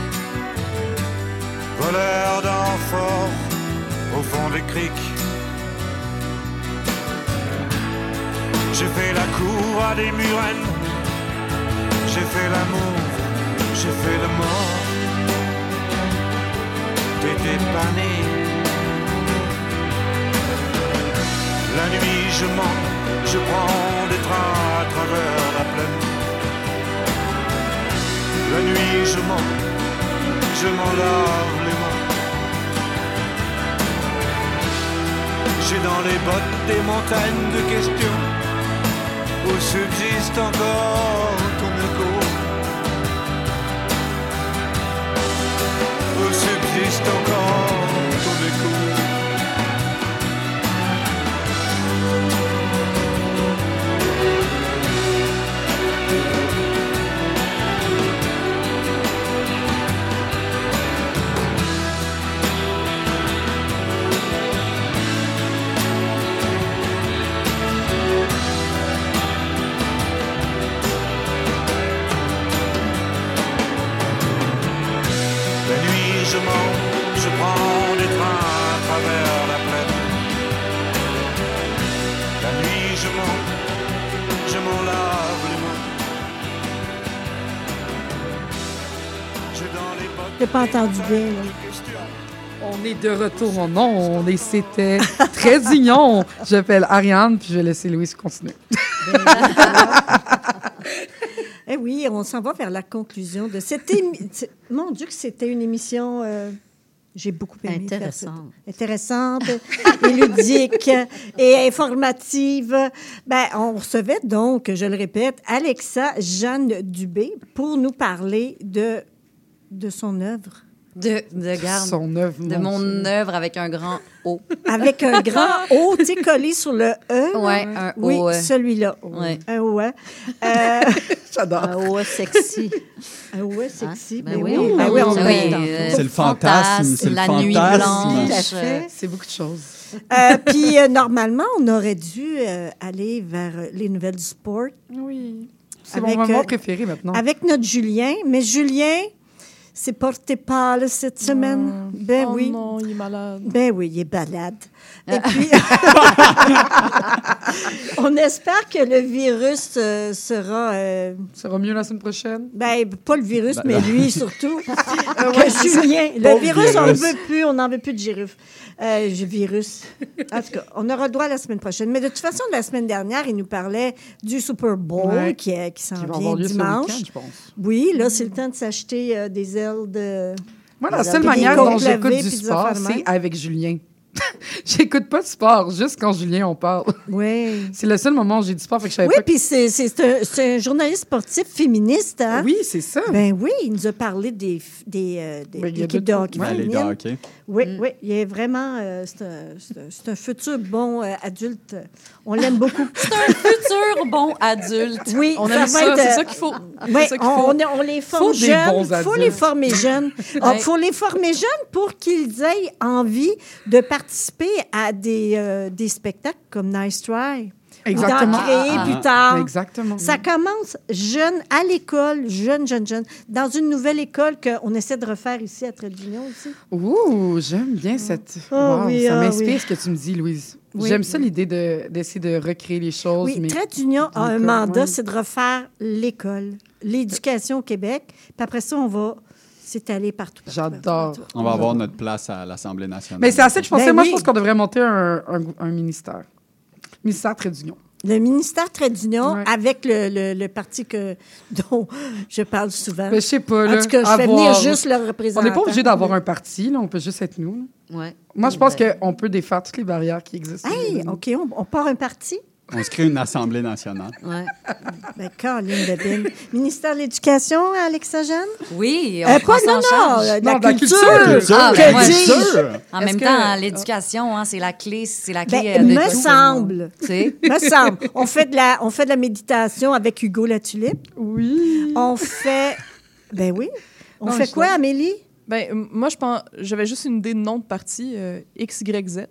voleur d'amphores au fond des criques. J'ai fait la cour à des murennes, j'ai fait l'amour, j'ai fait le mort. T'étais pas né. La nuit je mens, je prends des trains à travers la plaine. La nuit je mens, je m'en lave les mains. J'ai dans les bottes des montagnes de questions où subsiste encore ton écho. Où subsiste encore ton écho. Je mens, je prends des trains à travers la plaine. La nuit je mens, je m'en lave les mains. J'ai dans les bottes. J'ai pas entendu bien, là. On est de retour en ondes et c'était très union. Je m'appelle Ariane, puis je vais laisser Louise continuer. Eh oui, on s'en va vers la conclusion de cette émission. Mon Dieu, que c'était une émission, euh, j'ai beaucoup aimé. Intéressante. Intéressante, et ludique et informative. Ben, on recevait donc, je le répète, Alexa Jeanne Dubé pour nous parler de, de son œuvre. De, de garde. Son œuvre. De mon Dieu. œuvre avec un grand O. Avec un grand O, tu sais, collé sur le E. Oui, un O. Oui, euh... celui-là. Ouais. Un O. Hein. Euh... J'adore. Un O sexy. Un O sexy. Hein? Ben, ben oui, oui, on ben oui, on oui, oui, euh, c'est le fantasme. C'est le la fantasme. nuit blanche. Tout à fait. C'est beaucoup de choses. Euh, puis, euh, normalement, on aurait dû euh, aller vers euh, les nouvelles du sport. Oui. C'est avec, mon moment euh, préféré maintenant. Avec notre Julien. Mais Julien, s'est porté pâle cette semaine. Mmh. Ben oh oui. non, il est malade. Ben oui, il est balade. Et puis, on espère que le virus euh, sera... Euh... sera mieux la semaine prochaine? Ben, pas le virus, ben, mais non. lui surtout. Ouais, que Julien. Le Pauvre virus, virus. on ne veut plus, on n'en veut plus de girufle. Euh, virus. En tout cas, on aura le droit la semaine prochaine. Mais de toute façon, la semaine dernière, il nous parlait du Super Bowl Ouais. qui, est- qui s'en Qui va vient avoir lieu ce dimanche. week-end, je pense. Oui, là, c'est le temps de s'acheter euh, des ailes de... Moi, la des seule ailes- manière des dont côtes j'écoute levées, du puis des sport, affaires de c'est même. avec Julien. J'écoute pas de sport, juste quand Julien on parle. Oui. C'est le seul moment où j'ai du sport, fait que je savais Oui, pas. puis c'est, c'est, un, c'est un journaliste sportif féministe, hein? Oui, c'est ça. Ben oui, il nous a parlé des, f- des, euh, des, Ben, il y a équipes de de tout. hockey Ouais, les féminines. de hockey. Oui, oui, il est vraiment... euh, c'est, un, c'est, un, c'est un futur bon euh, adulte. On l'aime beaucoup. C'est un futur bon adulte. Oui, On ça aime va ça, être, c'est euh, ça qu'il faut. Oui, C'est ça qu'il on, faut. on, on les forme Faut des jeunes. bons Il faut adultes. les former jeunes. Il Ouais. faut les former jeunes pour qu'ils aient envie de participer à des, euh, des spectacles comme Nice Try. Exactement. D'en créer Ah, plus ah, tard. Exactement. Ça commence jeune, à l'école, jeune, jeune, jeune, dans une nouvelle école qu'on essaie de refaire ici à Trédignon aussi. Ouh, j'aime bien cette. Oh, Wow, oui, ça ah, m'inspire oui. ce que tu me dis, Louise. Oui. J'aime ça l'idée de, d'essayer de recréer les choses. Oui, mais... Trédignon a un L'école, mandat, ouais. c'est de refaire l'école, l'éducation au Québec. Puis après ça, on va s'étaler partout. partout, J'adore. partout, partout. On va avoir notre place à l'Assemblée nationale. Mais c'est assez que je pensais. Ben Moi, oui. je pense qu'on devrait monter un, un, un ministère. Ministère Trédignon. Le ministère Trédignon, Ouais. avec le, le, le parti que, dont je parle souvent. Ben, je sais pas, là. En tout cas, je fais avoir- venir juste le représentant. On n'est pas obligé d'avoir un parti, là. On peut juste être nous. là. Ouais. Moi, je pense Ben, qu'on peut défaire toutes les barrières qui existent. Hey, OK, on, on part un parti? On se crée une Assemblée nationale. Ouais. Ben, Caroline Debine. Ministère de l'Éducation, Alexa Jeanne? Oui, on Euh, prend pas, ça non, en non, charge. de la Non, de la culture. culture. Ah, Que ben, moi, dis-je? En Est-ce même que- temps, l'éducation, hein, c'est la clé, c'est la clé Ben, euh, de me tout. semble. Tu sais? Me semble. On fait, de la, on fait de la méditation avec Hugo Latulippe. Oui. On fait... Ben oui. On Non, fait je quoi, sais. Amélie? Ben, euh, moi, je pense, j'avais juste une idée de nom de parti, euh, X Y Z.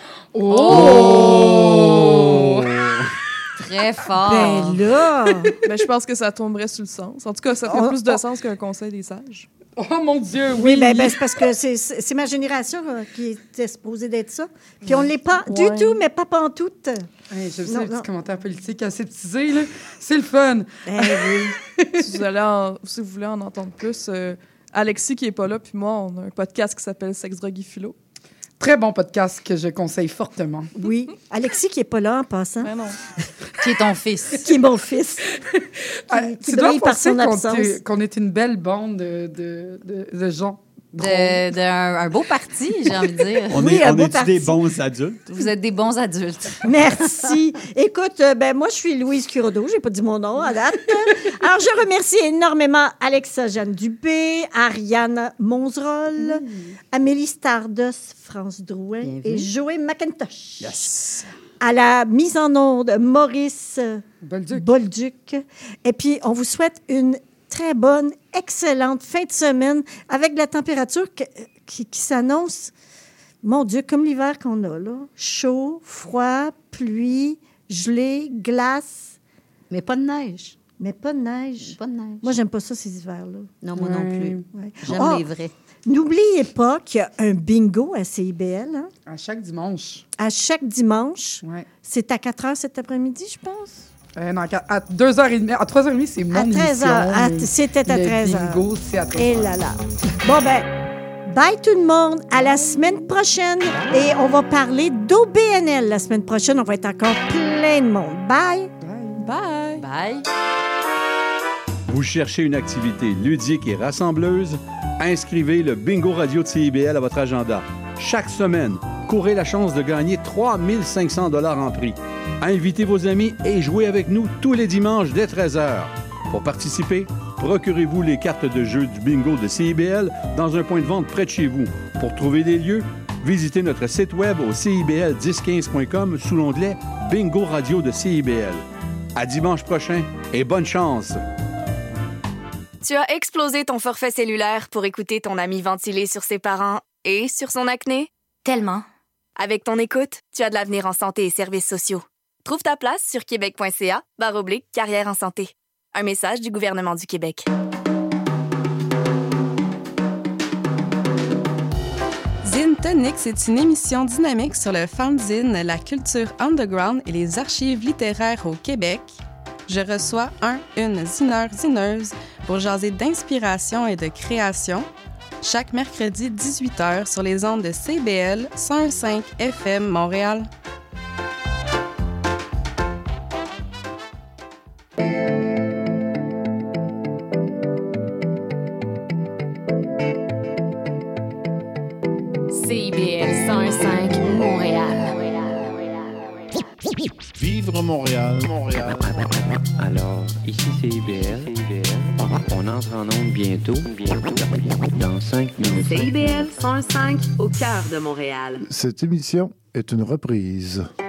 Oh! Très fort. Ben là... Ben, je pense que ça tomberait sur le sens. En tout cas, ça ferait On- plus de on- sens qu'un conseil des sages. Oh mon Dieu, oui! Oui, ben, ben, c'est parce que c'est, c'est c'est ma génération euh, qui était supposée d'être ça. Puis on ne l'est pas du Ouais. tout, mais pas pantoute. Hey, j'aime Non, ça, les non. petits commentaires politiques aseptisés, là. C'est le fun. Ben oui. si, vous allez en- si vous voulez en entendre plus, euh, Alexis, qui est pas là, puis moi, on a un podcast qui s'appelle Sex, Drogue et Philo. Très bon podcast que je conseille fortement. Oui. Alexis qui n'est pas là en passant. Ben non. Qui est ton fils. Qui est mon fils. Ah, qui tu dois brille par penser son qu'on, absence. est- qu'on est une belle bande de, de, de, de gens. De, de un, un beau parti, j'ai envie de dire. On Oui, est, un on beau est-tu parti. des bons adultes? Vous êtes des bons adultes. Merci. Écoute, euh, ben moi, je suis Louise Curodo. Je n'ai pas dit mon nom à date. Alors, je remercie énormément Alexa Jeanne Dubé, Ariane Monzerol, Amélie Stardust, France Drouin Bien vu. et Joël McIntosh. Yes! À la mise en onde, Maurice Bolduc. Bolduc. Et puis, on vous souhaite une très bonne, excellente fin de semaine avec de la température que- qui, qui s'annonce, mon Dieu, comme l'hiver qu'on a, là. Chaud, froid, pluie, gelée, glace, Mais pas de neige. mais pas de neige. Pas de neige. Moi, j'aime pas ça, ces hivers-là. Non, moi non Ouais. plus. Ouais. J'aime Ah, les vrais. N'oubliez pas qu'il y a un bingo à C I B L, hein, À chaque dimanche. à chaque dimanche. Ouais. C'est à quatre heures cet après-midi, je pense. Euh, non, à deux heures trente, à trois heures trente, c'est mon À treize heures. émission, À- mais C'était à le treize heures. bingo, c'est à treize Et heures. là là. Bon, ben, bye tout le monde. À la semaine prochaine. Et on va parler d'O B N L la semaine prochaine. On va être encore plein de monde. Bye. Bye! Bye. Vous cherchez une activité ludique et rassembleuse? Inscrivez le Bingo Radio de C I B L à votre agenda. Chaque semaine, courez la chance de gagner trois mille cinq cents dollars en prix. Invitez vos amis et jouez avec nous tous les dimanches dès treize heures. Pour participer, procurez-vous les cartes de jeu du bingo de C I B L dans un point de vente près de chez vous. Pour trouver des lieux, visitez notre site web au C I B L dix quinze point com sous l'onglet Bingo Radio de C I B L. À dimanche prochain et bonne chance! Tu as explosé ton forfait cellulaire pour écouter ton ami ventiler sur ses parents et sur son acné? Tellement. Avec ton écoute, tu as de l'avenir en santé et services sociaux. Trouve ta place sur québec.ca barre oblique carrière en santé. Un message du gouvernement du Québec. Tonique, c'est une émission dynamique sur le fanzine, la culture underground et les archives littéraires au Québec. Je reçois un, une zineur, zineuse pour jaser d'inspiration et de création. Chaque mercredi dix-huit heures sur les ondes de C B L cent un virgule cinq F M Montréal. C B L cent un virgule cinq Montréal. Vivre Montréal, Montréal. Alors, ici c'est I B L. On entre en onde bientôt, bientôt, dans cinq minutes. C I B L cent un virgule cinq au cœur de Montréal. Cette émission est une reprise.